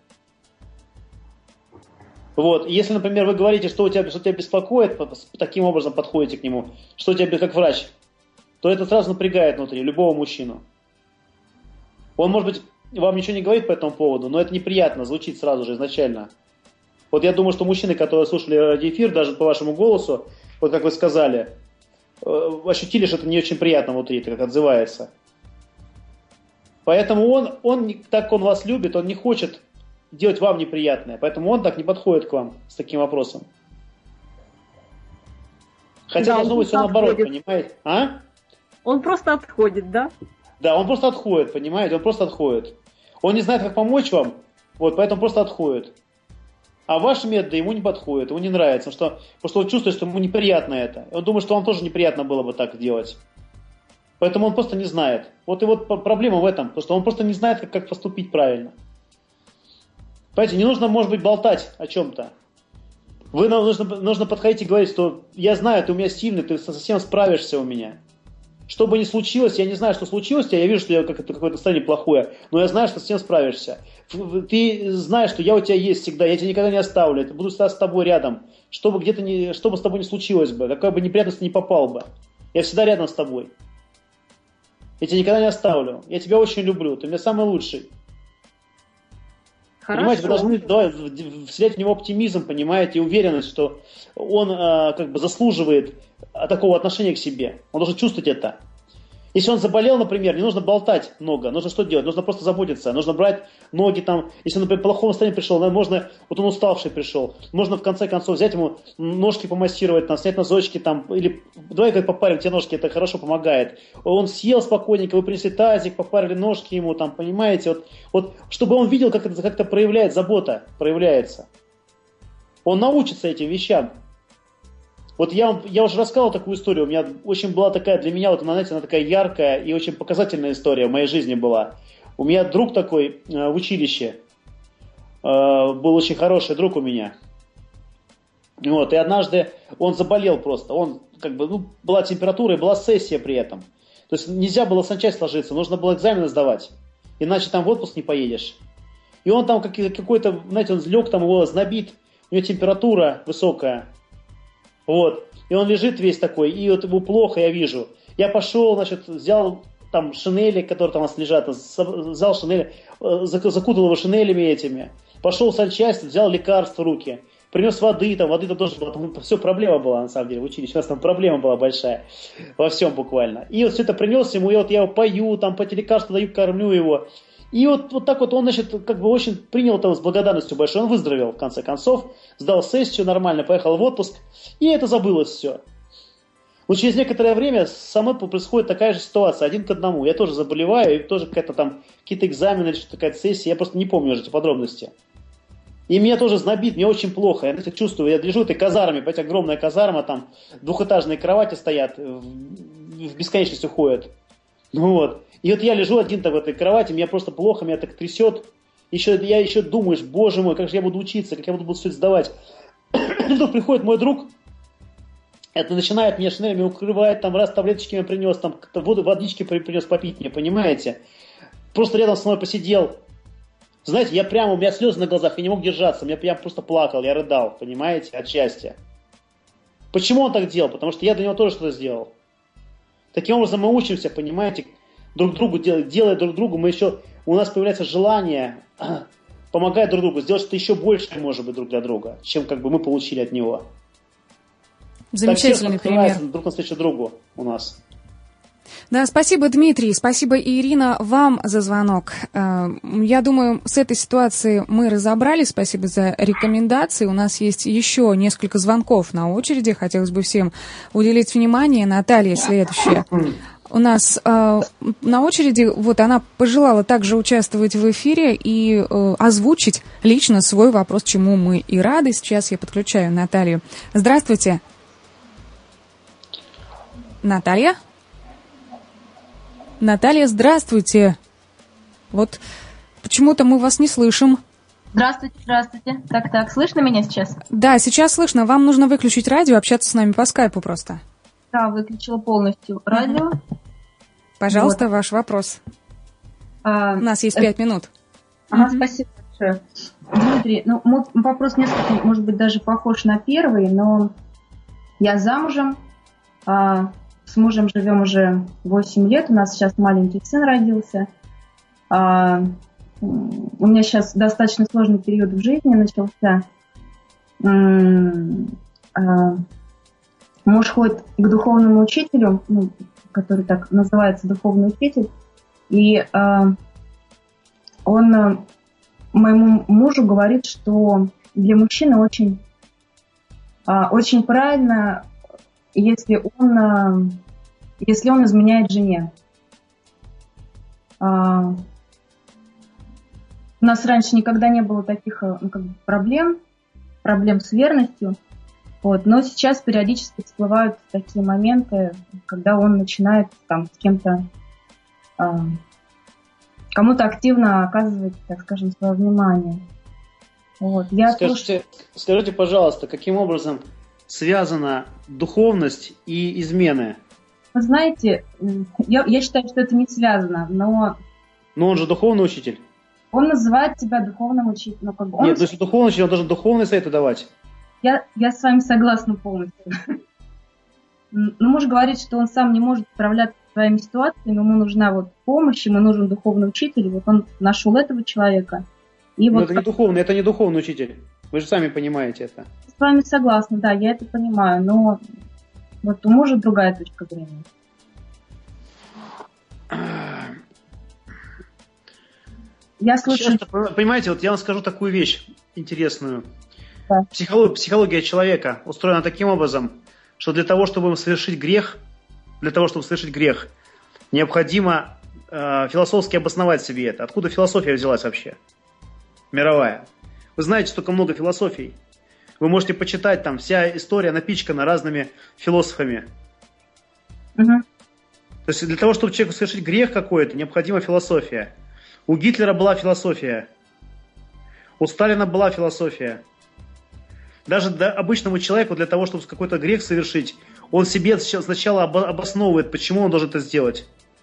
Вот. Если, например, вы говорите, что тебя беспокоит, таким образом подходите к нему, что тебя как врач, то это сразу напрягает внутри любого мужчину. Он, может быть, вам ничего не говорит по этому поводу, но это неприятно, звучит сразу же изначально. Вот я думаю, что мужчины, которые слушали радиоэфир, даже по вашему голосу, вот как вы сказали, ощутили, что это не очень приятно внутри, это как отзывается. Поэтому он, так как он вас любит, он не хочет делать вам неприятное. Поэтому он так не подходит к вам с таким вопросом. Хотя должно быть все наоборот, понимаете? А? Он просто отходит, да? Да, он просто отходит, понимаете? Он просто отходит. Он не знает, как помочь вам, вот, поэтому просто отходит. А ваши методы ему не подходят, ему не нравится, потому что он чувствует, что ему неприятно это. Он думает, что вам тоже неприятно было бы так делать. Поэтому он просто не знает. Вот и вот проблема в этом, потому что он просто не знает, как поступить правильно. Понимаете, не нужно, может быть, болтать о чем-то. Нужно подходить и говорить, что я знаю, ты у меня сильный, ты совсем справишься у меня. Что бы ни случилось, я не знаю, что случилось, я вижу, что какое-то состояние плохое, но я знаю, что совсем справишься. Ты знаешь, что я у тебя есть всегда, я тебя никогда не оставлю, я буду всегда с тобой рядом. Что бы с тобой ни случилось бы, какая бы неприятность не попал бы, я всегда рядом с тобой. Я тебя никогда не оставлю, я тебя очень люблю, ты у меня самый лучший. Хорошо. Понимаете, вы должны вселять в него оптимизм, понимаете, и уверенность, что он как бы заслуживает такого отношения к себе. Он должен чувствовать это. Если он заболел, например, не нужно болтать много. Нужно что делать? Нужно просто заботиться. Нужно брать ноги там. Если он, например, в плохом состоянии пришел, можно, вот он уставший пришел, можно в конце концов взять ему ножки помассировать, там, снять носочки, там, или давай как попарим те ножки, это хорошо помогает. Он съел спокойненько, вы принесли тазик, попарили ножки ему, там, понимаете, вот чтобы он видел, как это как-то проявляет, забота проявляется. Он научится этим вещам. Вот я уже рассказывал такую историю, у меня очень была такая, для меня, вот она, знаете, она такая яркая и очень показательная история в моей жизни была. У меня друг такой в училище, был очень хороший друг у меня. Вот, и однажды он заболел просто, была температура и была сессия при этом. То есть нельзя было санчасть ложиться, нужно было экзамены сдавать, иначе там в отпуск не поедешь. И он там какой-то, знаете, он лег, там его знобит, у него температура высокая. Вот. И он лежит весь такой, и вот ему плохо, я вижу. Я пошел, значит, взял там шинели, которые там у нас лежат, взял шинели, закутал его шинелями этими. Пошел в санчасть, взял лекарства в руки. Принес воды там тоже было, там все проблема была, на самом деле, в училище. У нас там проблема была большая, во всем буквально. И вот все это принес ему, и вот я его пою, там по лекарству даю, кормлю его. И вот так вот он, значит, как бы очень принял это с благодарностью большой. Он выздоровел, в конце концов, сдал сессию нормально, поехал в отпуск, и это забылось все. Но через некоторое время со мной происходит такая же ситуация, 1 к 1. Я тоже заболеваю, и тоже какие-то экзамены или что-то, какая-то сессия, я просто не помню уже эти подробности. И меня тоже знобит, мне очень плохо. Я это чувствую, я лежу в этой казарме, понимаете, огромная казарма, там двухэтажные кровати стоят, в бесконечность уходят. Ну вот. И вот я лежу один в этой кровати, мне просто плохо, меня так трясет. Я еще думаешь, боже мой, как же я буду учиться, как я буду все это сдавать. И тут приходит мой друг, это начинает меня шинелями укрывать, там раз таблеточки мне принес, там водички принес попить мне, понимаете. Просто рядом со мной посидел. Знаете, у меня слезы на глазах, я не мог держаться, я просто плакал, я рыдал, понимаете, от счастья. Почему он так делал? Потому что я для него тоже что-то сделал. Таким образом мы учимся, понимаете, друг другу, делая друг другу, у нас появляется желание помогать друг другу, сделать что-то еще большее, может быть, друг для друга, чем мы получили от него. Замечательный пример. Друг навстречу другу у нас. Да, спасибо, Дмитрий, спасибо, Ирина, вам за звонок. Я думаю, с этой ситуацией мы разобрались. Спасибо за рекомендации. У нас есть еще несколько звонков на очереди. Хотелось бы всем уделить внимание. Наталья следующая. У нас на очереди, вот она пожелала также участвовать в эфире и озвучить лично свой вопрос, чему мы и рады. Сейчас я подключаю Наталью. Здравствуйте. Наталья? Наталья, здравствуйте. Вот почему-то мы вас не слышим. Здравствуйте. Так, слышно меня сейчас? Да, сейчас слышно. Вам нужно выключить радио, общаться с нами по скайпу просто. Да, выключила полностью радио. Пожалуйста, вот. Ваш вопрос. У нас есть 5 минут. Спасибо большое. Дмитрий, мой вопрос несколько, может быть, даже похож на первый, но я замужем, с мужем живем уже 8 лет, у нас сейчас маленький сын родился. У меня сейчас достаточно сложный период в жизни начался. Муж ходит к духовному учителю, который так называется, духовный учитель, и он моему мужу говорит, что для мужчины очень правильно, если он изменяет жене. У нас раньше никогда не было таких проблем с верностью, но сейчас периодически всплывают такие моменты, когда он начинает с кем-то, кому-то активно оказывать, так скажем, свое внимание. Скажите, пожалуйста, каким образом связана духовность и измены? Вы знаете, я считаю, что это не связано, но... Но он же духовный учитель. Он называет себя духовным учителем. Нет, если духовный учитель, он должен духовные советы давать. Я с вами согласна полностью. Но муж говорит, что он сам не может справляться с своими ситуациями, ему нужна помощь, ему нужен духовный учитель, и он нашел этого человека. Но это не духовный учитель. Вы же сами понимаете это. С вами согласна, да, я это понимаю, но у мужа другая точка зрения. Я слышу... Понимаете, я вам скажу такую вещь интересную. Да. Психология человека устроена таким образом, что для того, чтобы совершить грех, необходимо философски обосновать себе это. Откуда философия взялась вообще? Мировая. Вы знаете, столько много философий. Вы можете почитать, там вся история напичкана разными философами. Угу. То есть для того, чтобы человеку совершить грех какой-то, необходима философия. У Гитлера была философия. У Сталина была философия. Даже обычному человеку для того, чтобы какой-то грех совершить, он себе сначала обосновывает, почему он должен это сделать.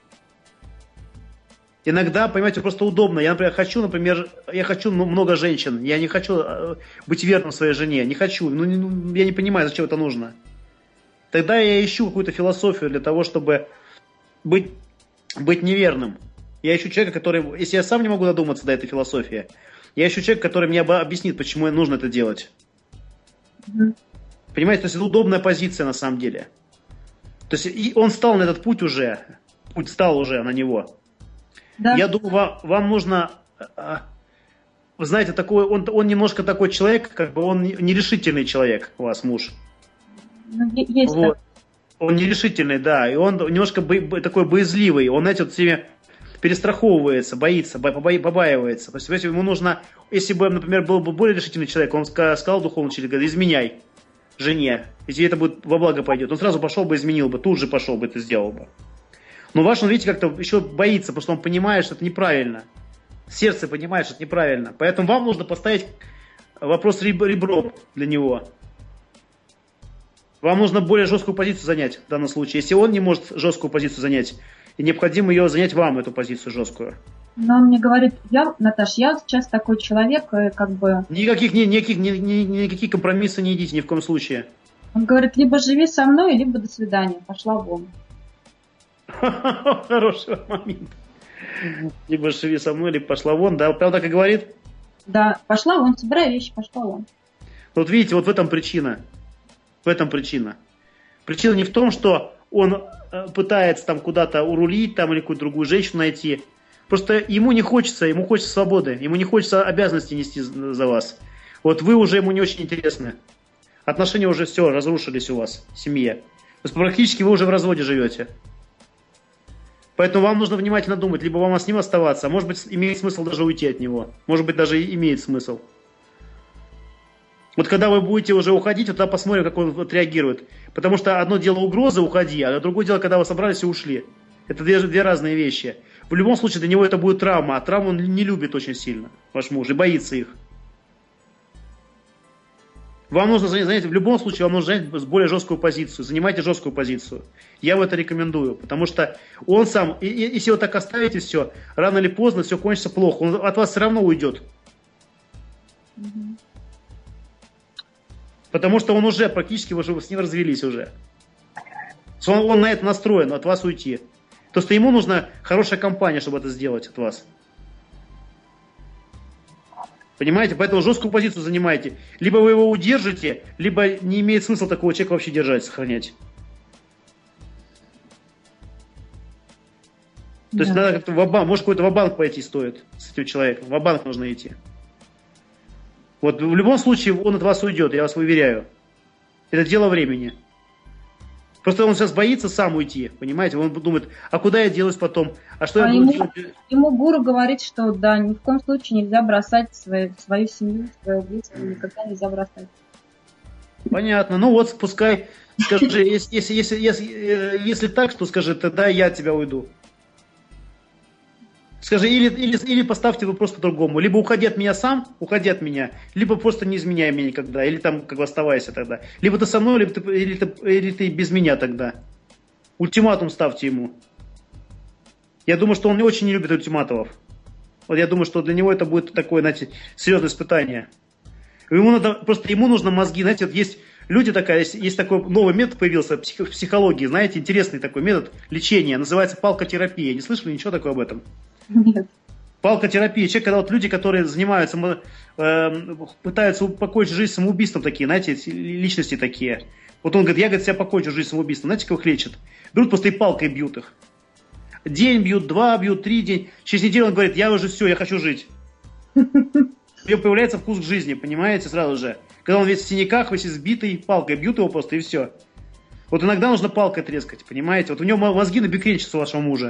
Иногда, понимаете, просто удобно. Я, например, хочу много женщин. Я не хочу быть верным своей жене. Не хочу. Я не понимаю, зачем это нужно. Тогда я ищу какую-то философию для того, чтобы быть неверным. Я ищу человека, который, если я сам не могу додуматься до этой философии, я ищу человека, который мне объяснит, почему нужно это делать. Понимаете, то есть это удобная позиция на самом деле. То есть он стал на этот путь уже. Путь стал уже на него. Да. Я думаю, вам нужно, вы знаете, такой, он немножко такой человек, как бы он нерешительный человек, у вас муж. Есть вот. Он нерешительный, да, и он немножко такой боязливый, он, знаете, вот всеми перестраховывается, боится, побаивается. То есть ему нужно, если бы, например, был бы более решительный человек, он сказал духовному учителю, говорит, изменяй жене, если это будет во благо пойдет, он сразу пошел бы, изменил бы, тут же пошел бы, это сделал бы. Но ваш, он, видите, как-то еще боится, потому что он понимает, что это неправильно. Сердце понимает, что это неправильно. Поэтому вам нужно поставить вопрос ребром для него. Вам нужно более жесткую позицию занять в данном случае. Если он не может жесткую позицию занять, и необходимо ее занять вам, эту позицию жесткую. Но он мне говорит, Наташ, я сейчас такой человек, как бы... Никакие компромиссы не идите ни в коем случае. Он говорит, либо живи со мной, либо до свидания, пошла вон. Хороший момент. Либо живи со мной, либо пошла вон. Да, прям так и говорит? Да, пошла вон, собирай вещи, пошла вон. Вот видите, вот в этом причина. В этом причина. Причина не в том, что он пытается там куда-то урулить там, или какую-то другую женщину найти. Просто ему не хочется, ему хочется свободы. Ему не хочется обязанности нести за вас. Вот вы уже ему не очень интересны. Отношения уже все, разрушились у вас в семье. То есть практически вы уже в разводе живете. Поэтому вам нужно внимательно думать, либо вам с ним оставаться, а может быть имеет смысл даже уйти от него. Может быть даже имеет смысл. Вот когда вы будете уже уходить, вот тогда посмотрим, как он отреагирует. Потому что одно дело угрозы уходи, а другое дело, когда вы собрались и ушли. Это две разные вещи. В любом случае для него это будет травма, а травму он не любит очень сильно, ваш муж, и боится их. Вам нужно занять, в любом случае, вам нужно занять более жесткую позицию. Занимайте жесткую позицию. Я это рекомендую, потому что он сам, если вы так оставите все, рано или поздно все кончится плохо. Он от вас все равно уйдет. Потому что он уже практически вы с ним развелись уже. Он на это настроен, от вас уйти. То, что ему нужна хорошая компания, чтобы это сделать от вас. Понимаете? Поэтому жесткую позицию занимайте. Либо вы его удержите, либо не имеет смысла такого человека вообще держать, сохранять. То есть надо как-то может какой-то ва-банк пойти стоит с этим человеком. Ва-банк нужно идти. Вот в любом случае он от вас уйдет, я вас уверяю. Это дело времени. Просто он сейчас боится сам уйти, понимаете? Он думает, а куда я делаюсь потом? А что я буду делать? Ему гуру говорит, что да, ни в коем случае нельзя бросать свою семью, свое детство, никогда нельзя бросать. Понятно. Ну вот, пускай, скажи, если так, что скажи, тогда я от тебя уйду. Скажи, или поставьте вы просто другому. Либо уходи от меня сам, уходи от меня, либо просто не изменяй меня никогда, или там как бы оставайся тогда. Либо ты со мной, или ты без меня тогда. Ультиматум ставьте ему. Я думаю, что он очень не любит ультиматумов. Вот я думаю, что для него это будет такое, знаете, серьезное испытание. Ему нужно мозги, знаете, вот есть люди есть такой новый метод появился в психологии, знаете, интересный такой метод лечения, называется палкотерапия. Не слышали ничего такого об этом? Нет. Палкотерапия. Когда вот люди, которые занимаются, пытаются покончить жизнь самоубийством, такие, знаете, личности такие. Вот он говорит, я себя покончу жизнь самоубийством. Знаете, как их лечат? Берут просто и палкой бьют их. День бьют, 2 бьют, 3 день. Через неделю он говорит, я уже все, я хочу жить. У него появляется вкус к жизни, понимаете, сразу же. Когда он весь в синяках, весь избитый, палкой бьют его просто и все. Вот иногда нужно палкой трескать, понимаете. Вот у него мозги набекренчатся у вашего мужа.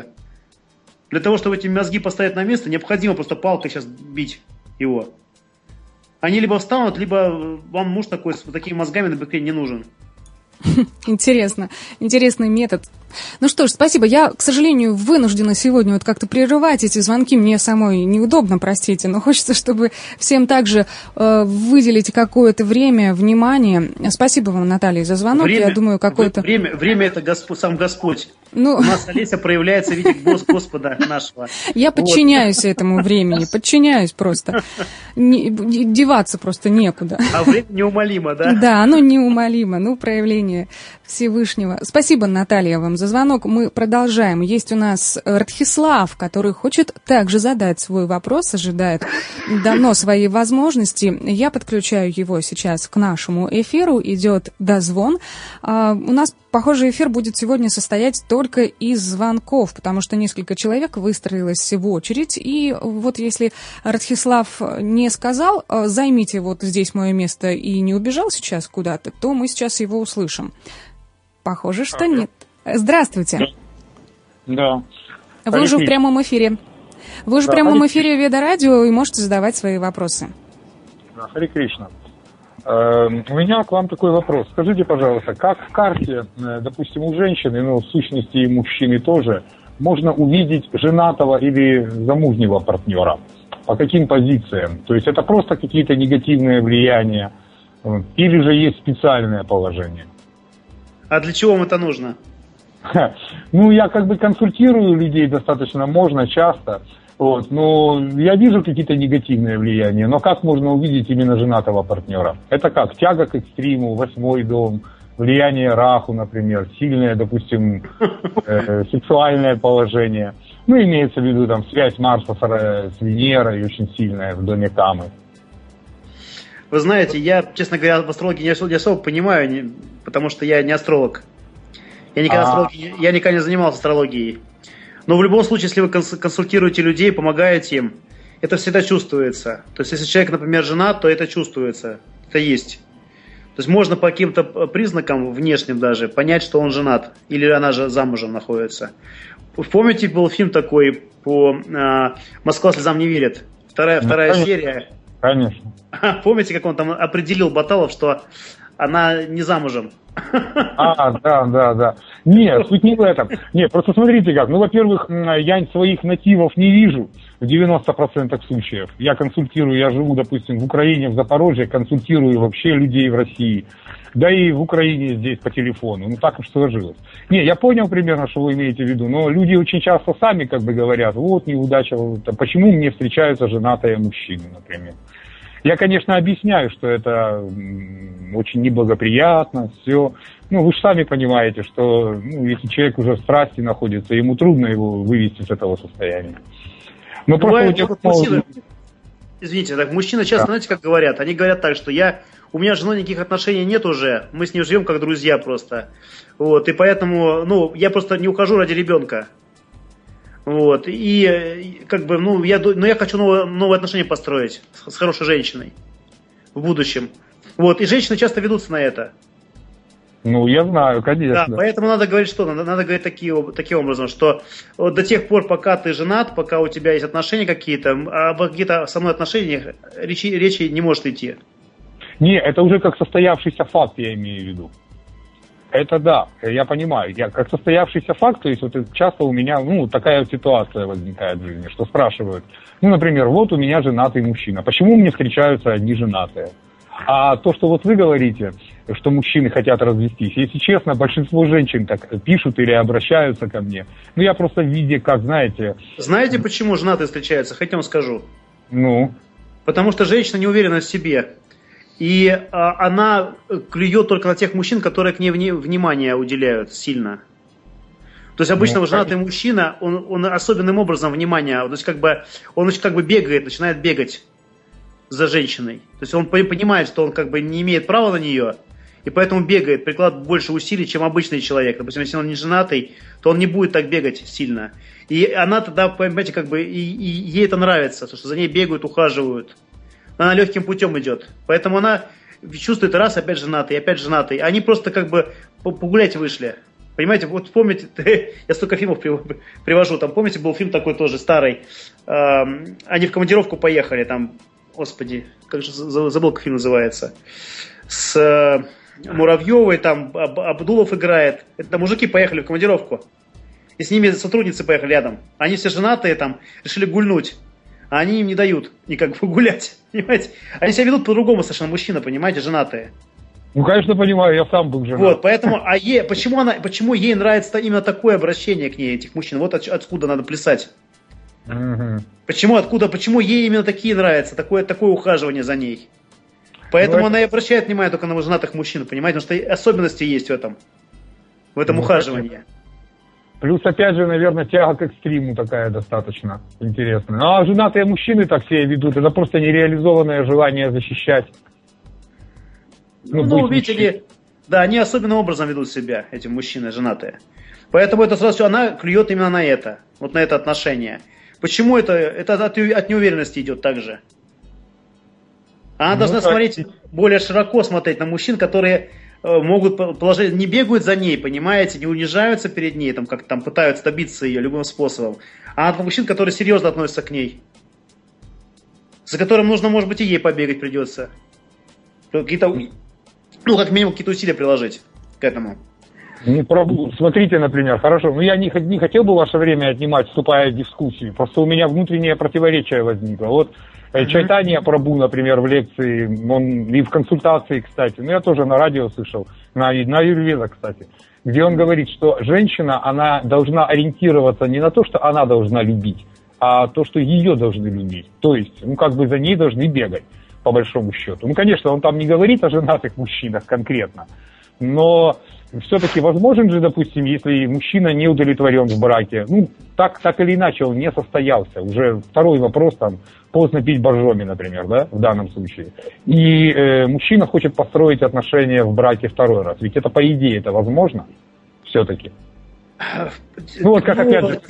Для того, чтобы эти мозги поставить на место, необходимо просто палкой сейчас бить его. Они либо встанут, либо вам муж такой с такими мозгами на бекрень не нужен. Интересно. Интересный метод. Ну что ж, спасибо. Я, к сожалению, вынуждена сегодня вот как-то прерывать эти звонки. Мне самой неудобно, простите, но хочется, чтобы всем также выделить какое-то время, внимание. Спасибо вам, Наталья, за звонок. Время, я думаю, какое-то... Время это сам Господь. Ну... У нас Олеся проявляется в виде Господа нашего. Я подчиняюсь этому времени, подчиняюсь просто. Деваться просто некуда. А время неумолимо, да? Да, оно неумолимо. Ну, проявление Всевышнего. Спасибо, Наталья, вам за звонок. Мы продолжаем. Есть у нас Радхислав, который хочет также задать свой вопрос, ожидает давно своей возможности. Я подключаю его сейчас к нашему эфиру. Идет дозвон. У нас, похоже, эфир будет сегодня состоять только из звонков, потому что несколько человек выстроилось в очередь. И вот если Радхислав не сказал, займите вот здесь мое место и не убежал сейчас куда-то, то мы сейчас его услышим. Похоже, что нет. Здравствуйте. Да. Вы уже в прямом эфире. Вы уже в прямом эфире Веда Радио и можете задавать свои вопросы. Да, Харе Кришна. У меня к вам такой вопрос. Скажите, пожалуйста, как в карте, допустим, у женщины, ну, в сущности и мужчины тоже, можно увидеть женатого или замужнего партнера? По каким позициям? То есть это просто какие-то негативные влияния? Или же есть специальное положение? А для чего вам это нужно? Ну, я как бы консультирую людей достаточно можно, часто. Вот, но я вижу какие-то негативные влияния. Но как можно увидеть именно женатого партнера? Это как? Тяга к экстриму, 8-й дом, влияние Раху, например, сильное, допустим, сексуальное положение. Ну, имеется в виду там связь Марса с Венерой очень сильная в доме Камы. Вы знаете, я, честно говоря, в астрологии не особо понимаю, потому что я не астролог. Я никогда не занимался астрологией. Но в любом случае, если вы консультируете людей, помогаете им, это всегда чувствуется. То есть, если человек, например, женат, то это чувствуется. Это есть. То есть, можно по каким-то признакам, внешним даже, понять, что он женат. Или она же замужем находится. Помните, был фильм такой по «Москва слезам не верит». Вторая серия. Конечно. Помните, как он там определил Баталов, что она не замужем? Да. Нет, суть не в этом. Нет, просто смотрите как. Ну, во-первых, я своих нативов не вижу в 90% случаев. Я консультирую, я живу, допустим, в Украине, в Запорожье, консультирую вообще людей в России. Да и в Украине здесь по телефону. Ну, так уж сложилось. Не, я понял примерно, что вы имеете в виду, но люди очень часто сами как бы говорят, вот неудача, почему мне встречаются женатые мужчины, например. Я, конечно, объясняю, что это очень неблагоприятно, все. Ну, вы же сами понимаете, что если человек уже в страсти находится, ему трудно его вывести с этого состояния. Но бывает, просто извините, так мужчины часто, знаете, как говорят? Они говорят так, что у меня с женой никаких отношений нет уже, мы с ней живем как друзья просто. Вот, и поэтому, я просто не ухожу ради ребенка. Вот, и как бы, я хочу новые отношения построить с хорошей женщиной в будущем. Вот, и женщины часто ведутся на это. Ну, я знаю, конечно. Да, поэтому надо говорить что? Надо говорить таким образом, что вот до тех пор, пока ты женат, пока у тебя есть отношения какие-то, об каких-то со мной отношениях речи не может идти. Не, это уже как состоявшийся факт, я имею в виду. Это да, я понимаю. Как состоявшийся факт, то есть вот часто у меня, такая вот ситуация возникает в жизни, что спрашивают, например, вот у меня женатый мужчина, почему мне встречаются одни женатые? А то, что вот вы говорите, что мужчины хотят развестись, если честно, большинство женщин так пишут или обращаются ко мне. Я просто в виде, как, знаете... Знаете, почему женатые встречаются? Хоть я вам скажу. Ну? Потому что женщина не уверена в себе. И она клюет только на тех мужчин, которые к ней внимание уделяют сильно. То есть обычно женатый мужчина, он особенным образом внимание, то есть он как бы бегает, начинает бегать за женщиной. То есть он понимает, что он как бы не имеет права на нее, и поэтому бегает, прикладывает больше усилий, чем обычный человек. Допустим, если он не женатый, то он не будет так бегать сильно. И она тогда, понимаете, как бы и ей это нравится, что за ней бегают, ухаживают. Она легким путем идет. Поэтому она чувствует, раз, опять женатый, опять женатый. Они просто как бы погулять вышли. Понимаете, вот помните, я столько фильмов привожу, там, помните, был фильм такой тоже старый, они в командировку поехали, там, господи, как же забыл, как фильм называется, с Муравьевой, там Абдулов играет. Это мужики поехали в командировку. И с ними сотрудницы поехали рядом. Они все женатые там, решили гульнуть. А они им не дают никак гулять, понимаете? Они себя ведут по-другому совершенно, мужчина, понимаете, женатые. Ну, конечно, понимаю, я сам был женат. Вот, поэтому, почему ей нравится именно такое обращение к ней, этих мужчин? Вот откуда надо плясать. Угу. Почему ей именно такие нравятся, такое ухаживание за ней? Поэтому она и обращает внимание только на женатых мужчин, понимаете? Потому что особенности есть в этом ухаживании. Плюс, опять же, наверное, тяга к экстриму такая достаточно интересная. Ну, а женатые мужчины так себя ведут, это просто нереализованное желание защищать. Ну, видите ли, да, они особенным образом ведут себя, эти мужчины женатые. Поэтому это сразу она клюет именно на это, вот на это отношение. Почему это от неуверенности идет так же? Она должна смотреть, более широко смотреть на мужчин, которые могут положить, не бегают за ней, понимаете, не унижаются перед ней, там, как там пытаются добиться ее любым способом. А на мужчин, которые серьезно относятся к ней. За которым нужно, может быть, и ей побегать придется. Как минимум, какие-то усилия приложить к этому. Смотрите, например, хорошо, я не хотел бы ваше время отнимать, вступая в дискуссию, просто у меня внутреннее противоречие возникло. Вот Чайтанья Прабху, например, в лекции, он и в консультации, кстати, я тоже на радио слышал, на Аюрведа, кстати, где он говорит, что женщина, она должна ориентироваться не на то, что она должна любить, а то, что ее должны любить. То есть, за ней должны бегать, по большому счету. Конечно, он там не говорит о женатых мужчинах конкретно, но все-таки возможен же, допустим, если мужчина не удовлетворен в браке, так или иначе он не состоялся. Уже второй вопрос, там, поздно пить боржоми, например, да, в данном случае. И мужчина хочет построить отношения в браке второй раз. Ведь это, по идее, это возможно все-таки. Опять же,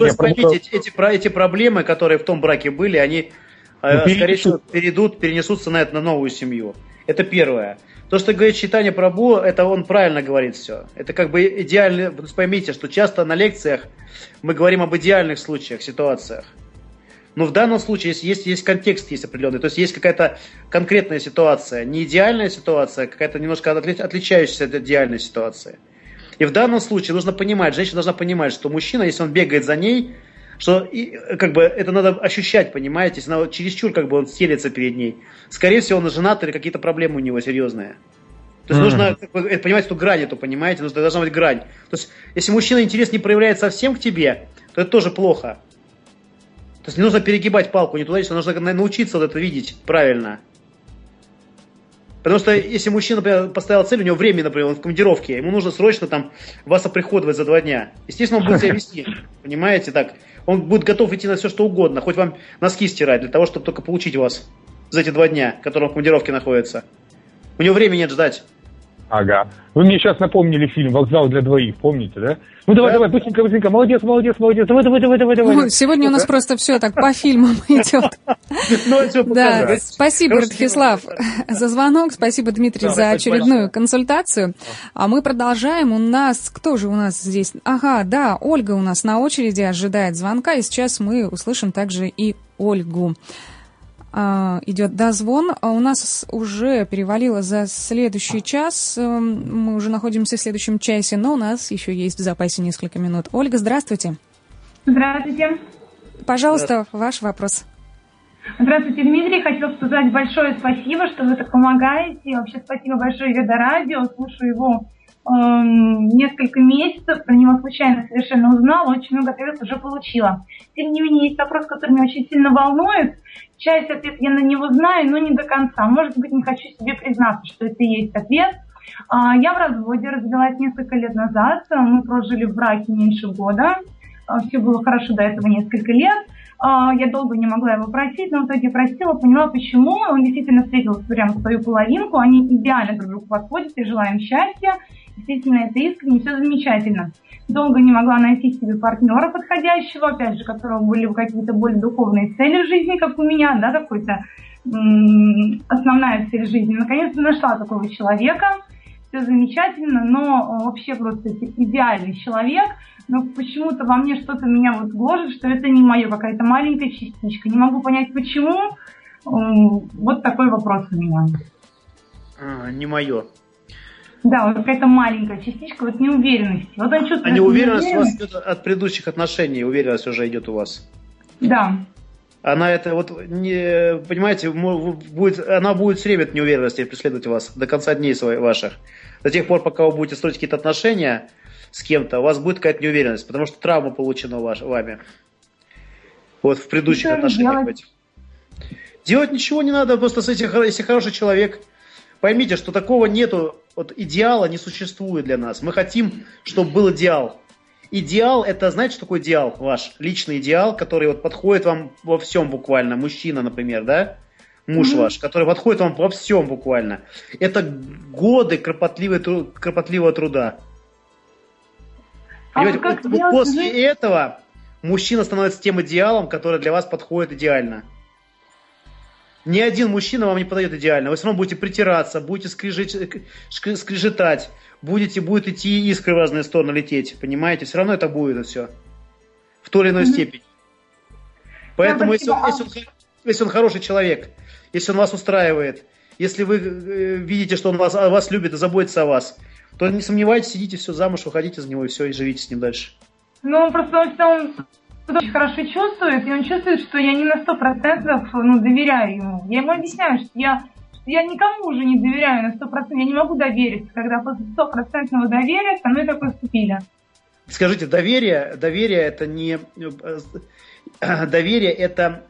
эти проблемы, которые в том браке были, они, скорее всего, перенесутся на новую семью. Это первое. То, что говорит Чайтанья Прабху, это он правильно говорит все. Это идеально. Поймите, что часто на лекциях мы говорим об идеальных случаях, ситуациях. Но в данном случае есть контекст, есть определенный. То есть есть какая-то конкретная ситуация, не идеальная ситуация, какая-то немножко отличающаяся от идеальной ситуации. И в данном случае нужно понимать, женщина должна понимать, что мужчина, если он бегает за ней, что это надо ощущать, понимаете, если она чересчур он стелется перед ней. Скорее всего, он женат или какие-то проблемы у него серьезные. То есть нужно понимать эту грань, понимаете, должна быть грань. То есть, если мужчина интерес не проявляет совсем к тебе, то это тоже плохо. То есть не нужно перегибать палку не туда, нужно научиться это видеть правильно. Потому что если мужчина, например, поставил цель, у него время, например, он в командировке, ему нужно срочно вас оприходовать за 2 дня. Естественно, он будет себя вести, понимаете, так. Он будет готов идти на все, что угодно, хоть вам носки стирать, для того, чтобы только получить вас за эти 2 дня, которые он в командировке находится. У него времени нет ждать. Ага. Вы мне сейчас напомнили фильм «Вокзал для двоих», помните, да? Давай, быстренько, молодец, давай. Сегодня у нас просто все так по фильмам идет. Да, спасибо, Радхислав, за звонок, спасибо, Дмитрий, за очередную консультацию. А мы продолжаем. Кто же у нас здесь? Ага, да, Ольга у нас на очереди ожидает звонка, и сейчас мы услышим также и Ольгу. Идет дозвон. У нас уже перевалило за следующий час. Мы уже находимся в следующем часе, но у нас еще есть в запасе несколько минут. Ольга, здравствуйте. Здравствуйте. Пожалуйста, ваш вопрос. Здравствуйте, Дмитрий. Хотела сказать большое спасибо, что вы так помогаете. Вообще спасибо большое Веда Радио. Слушаю его несколько месяцев, про него случайно совершенно узнала, очень много ответов уже получила. Тем не менее, есть вопрос, который меня очень сильно волнует. Часть ответа я на него знаю, но не до конца. Может быть, не хочу себе признаться, что это и есть ответ. Я в разводе, развелась несколько лет назад. Мы прожили в браке меньше года. Все было хорошо до этого несколько лет. Я долго не могла его простить, но в итоге простила, поняла, почему. Он действительно встретил прямо свою половинку. Они идеально друг другу подходят и желаем счастья. Действительно, это искренне, все замечательно. Долго не могла найти себе партнера подходящего, опять же, у которого были какие-то более духовные цели в жизни, как у меня, да, какой-то основная цель жизни. Наконец-то нашла такого человека, все замечательно, но вообще просто идеальный человек, но почему-то во мне что-то меня гложет, что это не мое, какая-то маленькая частичка. Не могу понять, почему. Вот такой вопрос у меня. Не мое. Да, вот какая-то маленькая частичка вот неуверенности. Вот он чувствует... А неуверенность у вас идет от предыдущих отношений, уверенность уже идет у вас. Да. Она это вот, не, понимаете, она будет все время, эта неуверенность, преследовать вас до конца дней ваших. До тех пор, пока вы будете строить какие-то отношения с кем-то, у вас будет какая-то неуверенность, потому что травма получена вами. Вот в предыдущих отношениях. Делать ничего не надо, просто если хороший человек, поймите, что такого нету, вот идеала не существует для нас. Мы хотим, чтобы был идеал. Идеал, это, знаете, что такое идеал ваш? Личный идеал, который вот подходит вам во всем буквально. Мужчина, например, да? Муж ваш, который подходит вам во всем буквально. Это годы кропотливого труда. Понимаете, вот после этого мужчина становится тем идеалом, который для вас подходит идеально. Ни один мужчина вам не подойдет идеально. Вы все равно будете притираться, будете скрежетать, будет идти искры в разные стороны лететь. Понимаете? Все равно это будет все. В той или иной степени. Поэтому, если он хороший человек, если он вас устраивает, если вы видите, что он вас любит и заботится о вас, то не сомневайтесь, идите все замуж, выходите за него и все, и живите с ним дальше. Ну, он очень хорошо чувствует, и он чувствует, что я не на 100% доверяю ему. Я ему объясняю, что я никому уже не доверяю на 100%, я не могу довериться, когда после 100% доверия со мной так поступили. Скажите, доверие это не... Доверие это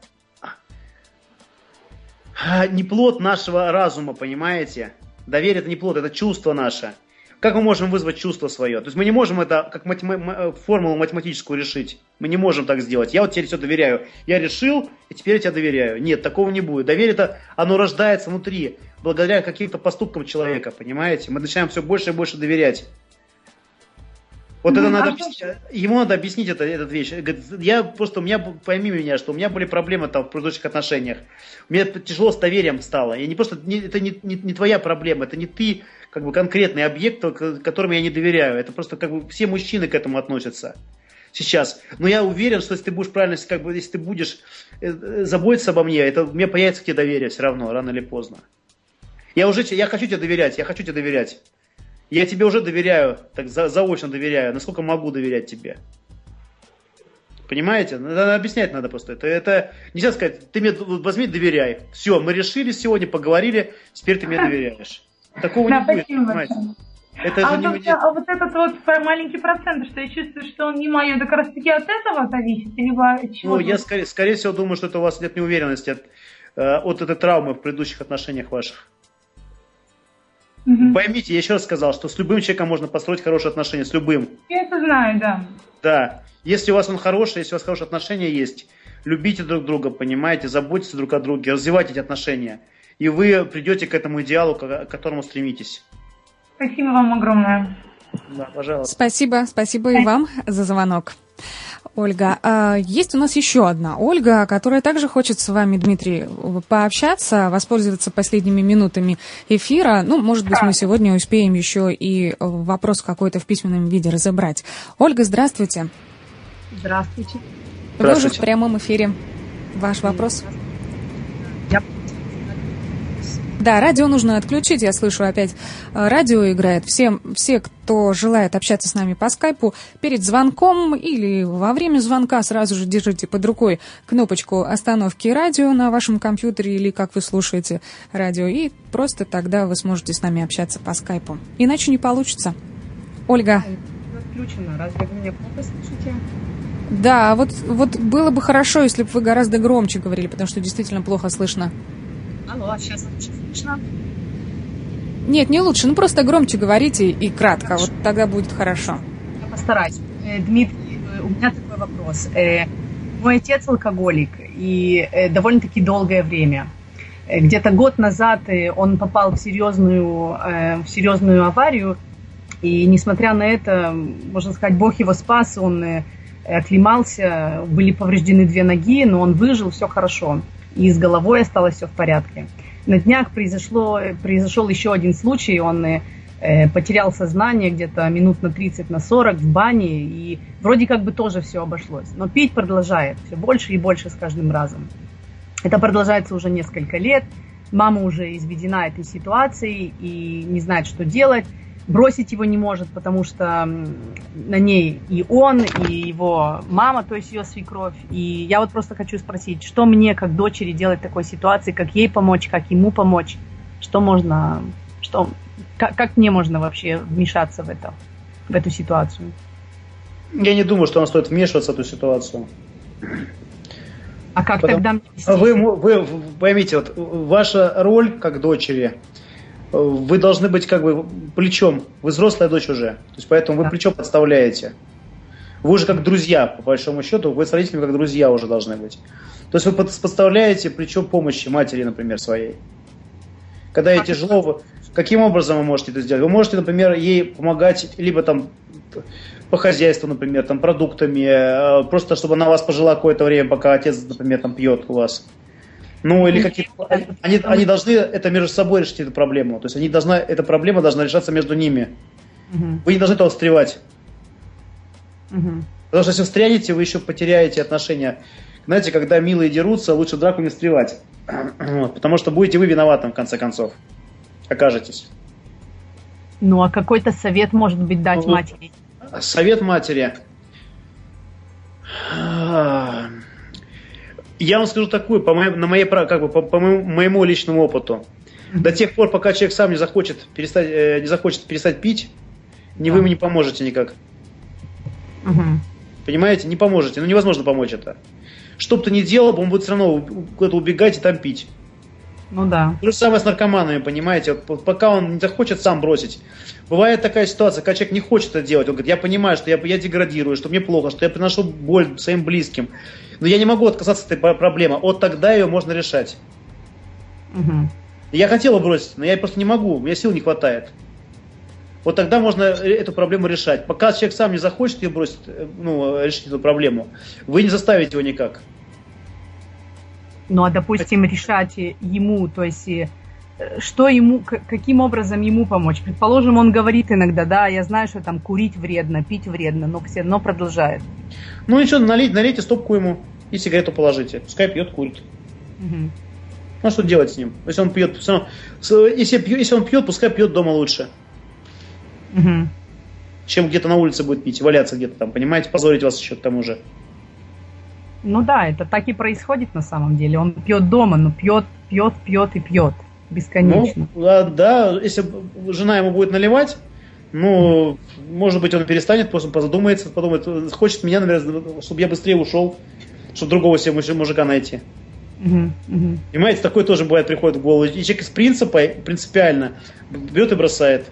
не плод нашего разума, понимаете? Доверие это не плод, это чувство наше. Как мы можем вызвать чувство свое? То есть мы не можем это как формулу математическую решить. Мы не можем так сделать. Я вот тебе все доверяю. Я решил, и теперь я тебе доверяю. Нет, такого не будет. Доверие-то, оно рождается внутри, благодаря каким-то поступкам человека, понимаете? Мы начинаем все больше и больше доверять. Вот это надо объяснить, ему надо объяснить эту вещь. Говорит, пойми меня, что у меня были проблемы там в предыдущих отношениях. Мне тяжело с доверием стало. Это не твоя проблема, это не ты как бы конкретный объект, которому я не доверяю. Это просто как бы все мужчины к этому относятся сейчас. Но я уверен, что если ты будешь правильно, если ты будешь заботиться обо мне, у меня появится к тебе доверие все равно, рано или поздно. Я хочу тебе доверять. Я тебе уже доверяю, так заочно доверяю, насколько могу доверять тебе. Понимаете? Объяснять надо просто. Это нельзя сказать, ты мне возьми, доверяй. Все, мы решили сегодня, поговорили, теперь ты мне доверяешь. Такого не будет, понимаете? Вот этот вот маленький процент, что я чувствую, что он не мое, так раз таки от этого зависит, либо от чего? Я скорее всего думаю, что это у вас нет неуверенности от этой травмы в предыдущих отношениях ваших. Поймите, я еще раз сказал, что с любым человеком можно построить хорошие отношения, с любым. Я это знаю, да. Да. Если у вас он хороший, если у вас хорошие отношения есть, любите друг друга, понимаете, заботьтесь друг о друге, развивайте эти отношения. И вы придете к этому идеалу, к которому стремитесь. Спасибо вам огромное. Да, пожалуйста. Спасибо и вам за звонок. Ольга, есть у нас еще одна Ольга, которая также хочет с вами, Дмитрий, пообщаться, воспользоваться последними минутами эфира. Может быть, мы сегодня успеем еще и вопрос какой-то в письменном виде разобрать. Ольга, здравствуйте. Здравствуйте. Вы уже в прямом эфире. Ваш вопрос. Да, радио нужно отключить, я слышу опять радио играет. Все, кто желает общаться с нами по скайпу, перед звонком или во время звонка сразу же держите под рукой кнопочку остановки радио на вашем компьютере или как вы слушаете радио, и просто тогда вы сможете с нами общаться по скайпу. Иначе не получится. Ольга. Отключено. Разве вы меня плохо слышите? Да, вот было бы хорошо, если бы вы гораздо громче говорили, потому что действительно плохо слышно. Алло, сейчас лучше слышно? Нет, не лучше, просто громче говорите и кратко, хорошо. Вот тогда будет хорошо. Я постараюсь. Дмитрий, у меня такой вопрос. Мой отец алкоголик, и довольно-таки долгое время. Где-то год назад он попал в серьезную аварию, и несмотря на это, можно сказать, Бог его спас, он оклемался, были повреждены 2 ноги, но он выжил, все хорошо. И с головой осталось все в порядке. На днях произошел еще один случай, он потерял сознание где-то минут на 30, на 40 в бане, и вроде как бы тоже все обошлось. Но пить продолжает все больше и больше с каждым разом. Это продолжается уже несколько лет. Мама уже изведена этой ситуацией и не знает, что делать. Бросить его не может, потому что на ней и он, и его мама, то есть ее свекровь. И я вот просто хочу спросить, что мне, как дочери, делать в такой ситуации, как ей помочь, как ему помочь, как мне можно вообще вмешаться в эту ситуацию? Я не думаю, что нам стоит вмешиваться в эту ситуацию. А как тогда мне вести? Вы поймите, вот ваша роль как дочери, вы должны быть как бы плечом. Вы взрослая дочь уже. То есть поэтому вы плечо подставляете. Вы уже как друзья, по большому счету, вы с родителями как друзья уже должны быть. То есть вы подставляете плечо помощи матери, например, своей. Когда ей тяжело, каким образом вы можете это сделать? Вы можете, например, ей помогать либо там по хозяйству, например, там продуктами, просто чтобы она вас пожила какое-то время, пока отец, например, там пьет у вас. Ну, или какие-то... Они должны это между собой решить, эту проблему. То есть эта проблема должна решаться между ними. Вы не должны туда встревать. Потому что если встрянете, вы еще потеряете отношения. Знаете, когда милые дерутся, лучше в драку не встревать. Потому что будете вы виноватым, в конце концов. Окажетесь. Ну, а какой-то совет, может быть, дать матери? Совет матери... Я вам скажу такую, по моему личному опыту. До тех пор, пока человек сам не захочет перестать пить, вы ему не поможете никак. Понимаете? Не поможете. Ну, невозможно помочь это. Что бы ты ни делал, он будет все равно куда-то убегать и там пить. Ну да. То же самое с наркоманами, понимаете? Вот пока он не захочет сам бросить. Бывает такая ситуация, когда человек не хочет это делать. Он говорит, я понимаю, что я деградирую, что мне плохо, что я приношу боль своим близким. Но я не могу отказаться от этой проблемы. Вот тогда ее можно решать. Я хотела бросить, но я просто не могу, у меня сил не хватает. Вот тогда можно эту проблему решать. Пока человек сам не захочет ее бросить, решить эту проблему, вы не заставите его никак. Ну, а, допустим, решать ему, то есть, что ему, каким образом ему помочь? Предположим, он говорит иногда, да, я знаю, что там курить вредно, пить вредно, но все равно продолжает. Ну, ничего, налейте стопку ему и сигарету положите. Пускай пьет, курит. Ну, что делать с ним? Если он пьет, если он пьет, пускай пьет дома лучше. Чем где-то на улице будет пить, валяться где-то там, понимаете, позорить вас еще к тому же. Ну да, это так и происходит на самом деле. Он пьет дома, но пьет и пьет. Бесконечно. Ну, да, если жена ему будет наливать, может быть, он перестанет, просто подумает, хочет меня, наверное, чтобы я быстрее ушел, чтобы другого себе мужика найти. Понимаете, такое тоже бывает, приходит в голову. И человек из принципиально берет и бросает.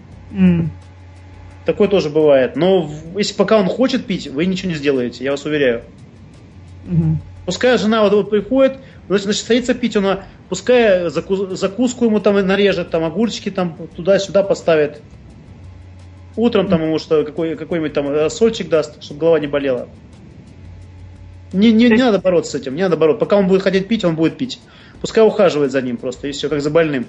Такое тоже бывает. Но если пока он хочет пить, вы ничего не сделаете, я вас уверяю. Пускай жена вот приходит, значит, садится пить, она пускай закуску ему там нарежет, там огурчики там туда-сюда поставит. Утром там ему какой-нибудь там сольчик даст, чтобы голова не болела. Не надо бороться с этим, не надо бороться. Пока он будет хотеть пить, он будет пить. Пускай ухаживает за ним просто, и все, как за больным.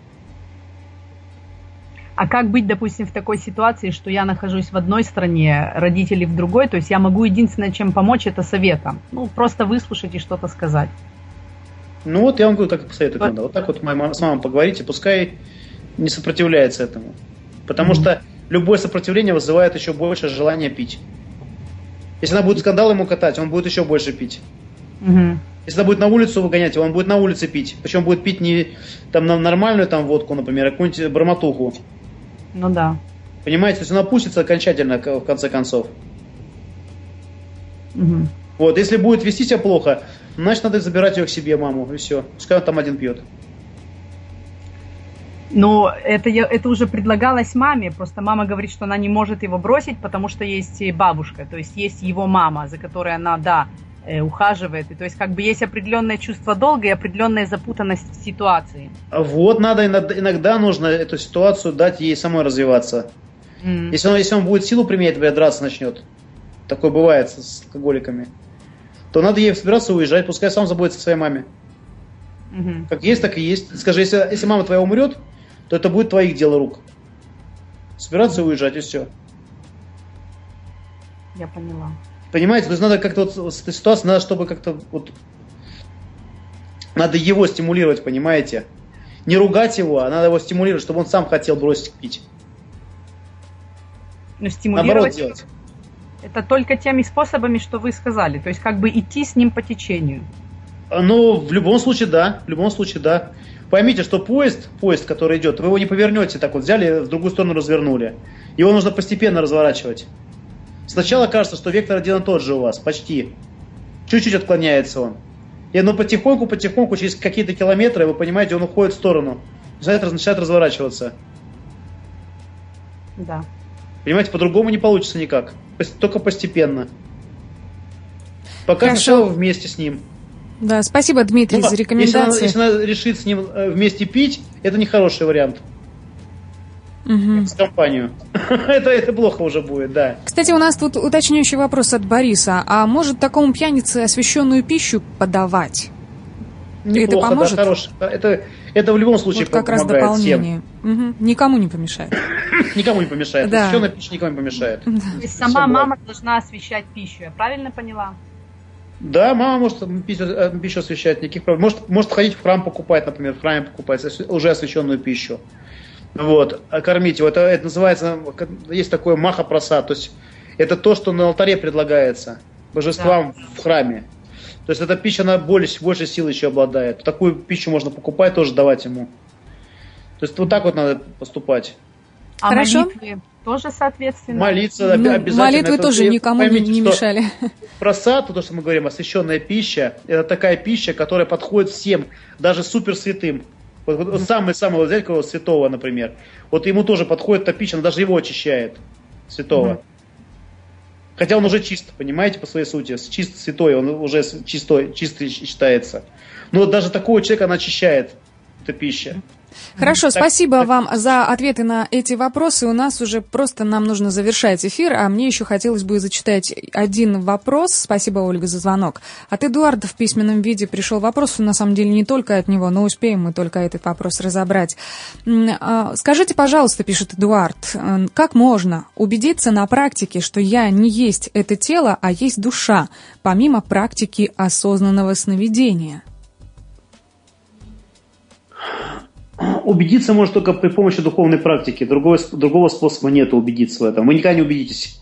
А как быть, допустим, в такой ситуации, что я нахожусь в одной стране, родители в другой, то есть я могу единственное, чем помочь, это советом. Просто выслушать и что-то сказать. Ну вот я вам говорю, как посоветовать надо. Вот так вот с мамой поговорите, пускай не сопротивляется этому. Потому что любое сопротивление вызывает еще больше желания пить. Если она будет скандал ему катать, он будет еще больше пить. Если она будет на улицу выгонять, он будет на улице пить. Причем будет пить не там нормальную там водку, например, а какую-нибудь бормотуху. Ну да. Понимаете, то есть он опустится окончательно, в конце концов. Вот, если будет вести себя плохо, значит, надо забирать ее к себе, маму, и все. Пускай он там один пьет. Но это уже предлагалось маме, просто мама говорит, что она не может его бросить, потому что есть бабушка, то есть есть его мама, за которой она, ухаживает. И то есть как бы есть определенное чувство долга и определенная запутанность в ситуации. Вот надо иногда нужно эту ситуацию дать ей самой развиваться. Если он будет силу применять, например, драться начнет, такое бывает с алкоголиками, то надо ей собираться уезжать, пускай сам заботится о своей маме. Как есть, так и есть. Скажи, если мама твоя умрет, то это будет твоих дел рук. Собираться и уезжать, и все. Я поняла. Понимаете, то есть надо как-то с этой ситуацией, надо, чтобы как-то Надо его стимулировать, понимаете? Не ругать его, а надо его стимулировать, чтобы он сам хотел бросить пить. Но стимулировать наоборот делать. Это только теми способами, что вы сказали. То есть как бы идти с ним по течению. Ну, в любом случае, да. В любом случае, да. Поймите, что поезд, который идет, вы его не повернете, так вот взяли, в другую сторону развернули. Его нужно постепенно разворачивать. Сначала кажется, что вектор один и тот же у вас, почти. Чуть-чуть отклоняется он. Но потихоньку, через какие-то километры, вы понимаете, он уходит в сторону. Начинает разворачиваться. Да. Понимаете, по-другому не получится никак. Только постепенно. Пока Хорошо. сначала вместе с ним. Да, спасибо, Дмитрий, за рекомендации. Если она решит с ним вместе пить, это не хороший вариант. Угу. С компанию. это плохо уже будет, да. Кстати, у нас тут уточняющий вопрос от Бориса. А может такому пьянице освещенную пищу подавать? Неплохо, это поможет? Да, хорошо. Это в любом случае вот как раз дополнение. Угу. Никому не помешает. Никому не помешает. Да. Освещенная пища никому не помешает. То есть сама мама должна освещать пищу. Я правильно поняла? Да, мама может пищу освещать, никаких проблем. Может ходить в храм покупать, например, в храме покупать уже освещенную пищу. Вот, кормить его. Это называется, есть такое маха-прасад, то есть это то, что на алтаре предлагается божествам в храме. То есть эта пища, она больше силы еще обладает. Такую пищу можно покупать, тоже давать ему. То есть вот так вот надо поступать. А хорошо. Молитвы тоже, соответственно? Молиться обязательно. Молитвы тоже никому поймите, не мешали. Просад, то, что мы говорим, освященная пища, это такая пища, которая подходит всем, даже суперсвятым. Вот самый-самый, вот взять кого-то святого, например. Вот ему тоже подходит эта пища, она даже его очищает, святого. Хотя он уже чист, понимаете, по своей сути. Чист, святой, он уже чистый считается. Но вот даже такого человека она очищает, эта пища. Хорошо, спасибо вам за ответы на эти вопросы. У нас уже просто нам нужно завершать эфир, а мне еще хотелось бы зачитать один вопрос. Спасибо, Ольга, за звонок. От Эдуарда в письменном виде пришел вопрос, на самом деле не только от него, но успеем мы только этот вопрос разобрать. Скажите, пожалуйста, пишет Эдуард, как можно убедиться на практике, что я не есть это тело, а есть душа, помимо практики осознанного сновидения? Убедиться можно только при помощи духовной практики. Другого способа нет убедиться в этом. Вы никогда не убедитесь.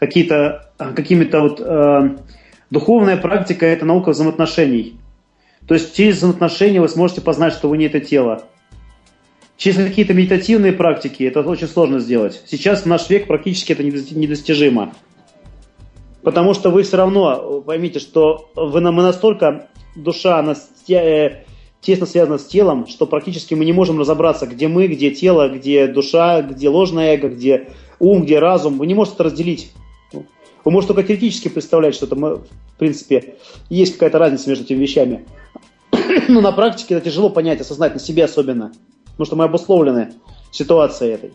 Духовная практика – это наука взаимоотношений. То есть через взаимоотношения вы сможете познать, что вы не это тело. Через какие-то медитативные практики это очень сложно сделать. Сейчас в наш век практически это недостижимо. Потому что вы все равно поймите, что мы настолько, душа, она тесно связано с телом, что практически мы не можем разобраться, где мы, где тело, где душа, где ложное эго, где ум, где разум. Вы не можете это разделить. Вы можете только теоретически представлять, что это, в принципе, есть какая-то разница между этими вещами. Но на практике это тяжело понять, осознать, на себе особенно. Потому что мы обусловлены ситуацией этой.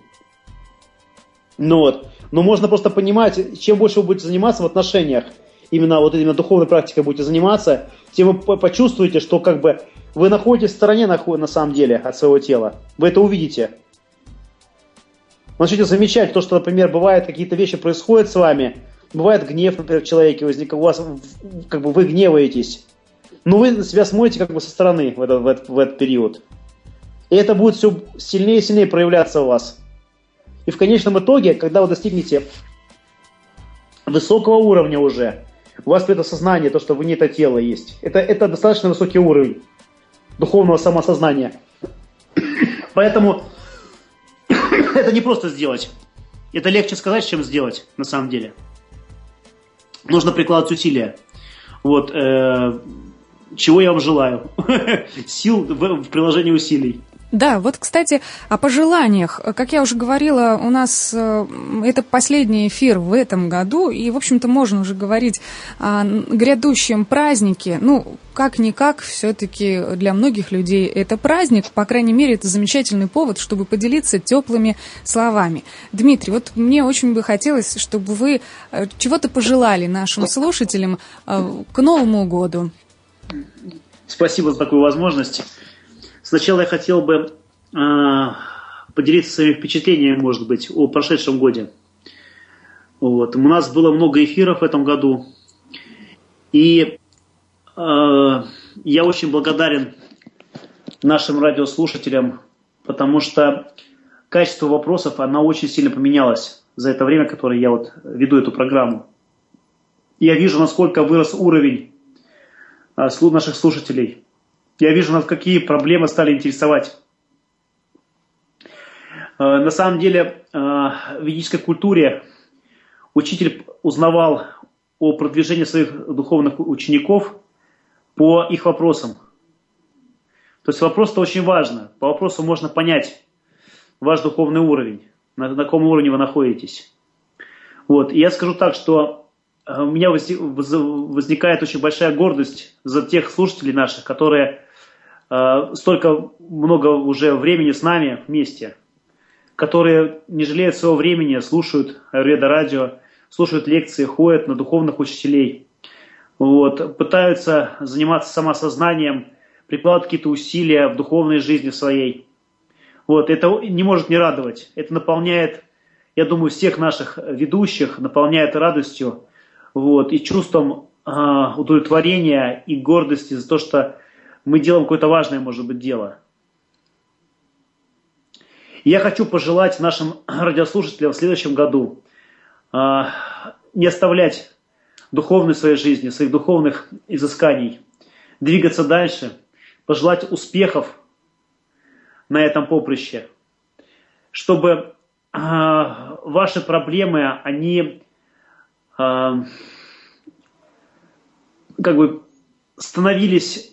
Но можно просто понимать, чем больше вы будете заниматься в отношениях, именно духовной практикой будете заниматься, тем вы почувствуете, что как бы вы находитесь в стороне на самом деле от своего тела. Вы это увидите. Вы начнете замечать то, что, например, бывает, какие-то вещи происходят с вами. Бывает гнев, например, в человеке возникает, у вас как бы вы гневаетесь. Но вы себя смотрите как бы со стороны в этот период. И это будет все сильнее и сильнее проявляться у вас. И в конечном итоге, когда вы достигнете высокого уровня уже, у вас это сознание, то, что вы не это тело есть. Это достаточно высокий уровень духовного самосознания. Поэтому это не просто сделать. Это легче сказать, чем сделать, на самом деле. Нужно прикладывать усилия. Вот, чего я вам желаю. Сил в приложении усилий. Да, вот, кстати, о пожеланиях. Как я уже говорила, у нас это последний эфир в этом году, и, в общем-то, можно уже говорить о грядущем празднике. Ну, как-никак, все-таки для многих людей это праздник, по крайней мере, это замечательный повод, чтобы поделиться теплыми словами. Дмитрий, вот мне очень бы хотелось, чтобы вы чего-то пожелали нашим слушателям к Новому году. Спасибо за такую возможность. Сначала я хотел бы поделиться своими впечатлениями, может быть, о прошедшем годе. Вот. У нас было много эфиров в этом году. И я очень благодарен нашим радиослушателям, потому что качество вопросов, оно очень сильно поменялось за это время, которое я вот веду эту программу. Я вижу, насколько вырос уровень наших слушателей. Я вижу, какие проблемы стали интересовать. На самом деле, в ведической культуре учитель узнавал о продвижении своих духовных учеников по их вопросам. То есть вопрос-то очень важно. По вопросу можно понять ваш духовный уровень, на каком уровне вы находитесь. Вот. И я скажу так, что у меня возникает очень большая гордость за тех слушателей наших, которые столько много уже времени с нами вместе, которые не жалеют своего времени, слушают Аюрведа радио, слушают лекции, ходят на духовных учителей, вот, пытаются заниматься самосознанием, прикладывать какие-то усилия в духовной жизни своей. Вот, это не может не радовать. Это наполняет, я думаю, всех наших ведущих, наполняет радостью, вот, и чувством удовлетворения и гордости за то, что мы делаем какое-то важное, может быть, дело. Я хочу пожелать нашим радиослушателям в следующем году не оставлять духовной своей жизни, своих духовных изысканий, двигаться дальше, пожелать успехов на этом поприще, чтобы ваши проблемы, они становились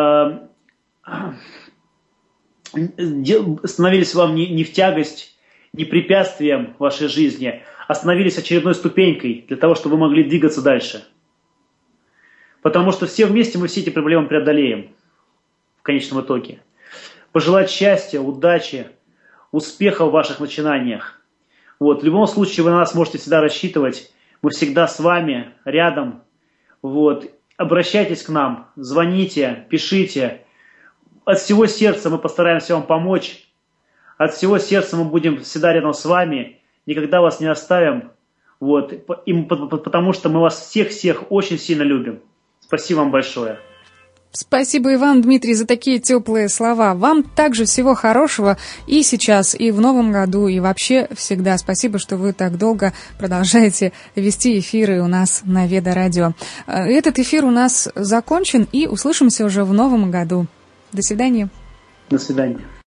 вам не в тягость, не препятствием в вашей жизни, а становились очередной ступенькой для того, чтобы вы могли двигаться дальше. Потому что все вместе мы все эти проблемы преодолеем в конечном итоге. Пожелать счастья, удачи, успеха в ваших начинаниях. Вот. В любом случае вы на нас можете всегда рассчитывать. Мы всегда с вами, рядом. Вот. Обращайтесь к нам, звоните, пишите. От всего сердца мы постараемся вам помочь. От всего сердца мы будем всегда рядом с вами. Никогда вас не оставим. Вот. Потому что мы вас всех очень сильно любим. Спасибо вам большое. Спасибо и вам, Дмитрий, за такие теплые слова. Вам также всего хорошего и сейчас, и в новом году, и вообще всегда. Спасибо, что вы так долго продолжаете вести эфиры у нас на Веда Радио. Этот эфир у нас закончен, и услышимся уже в новом году. До свидания. До свидания.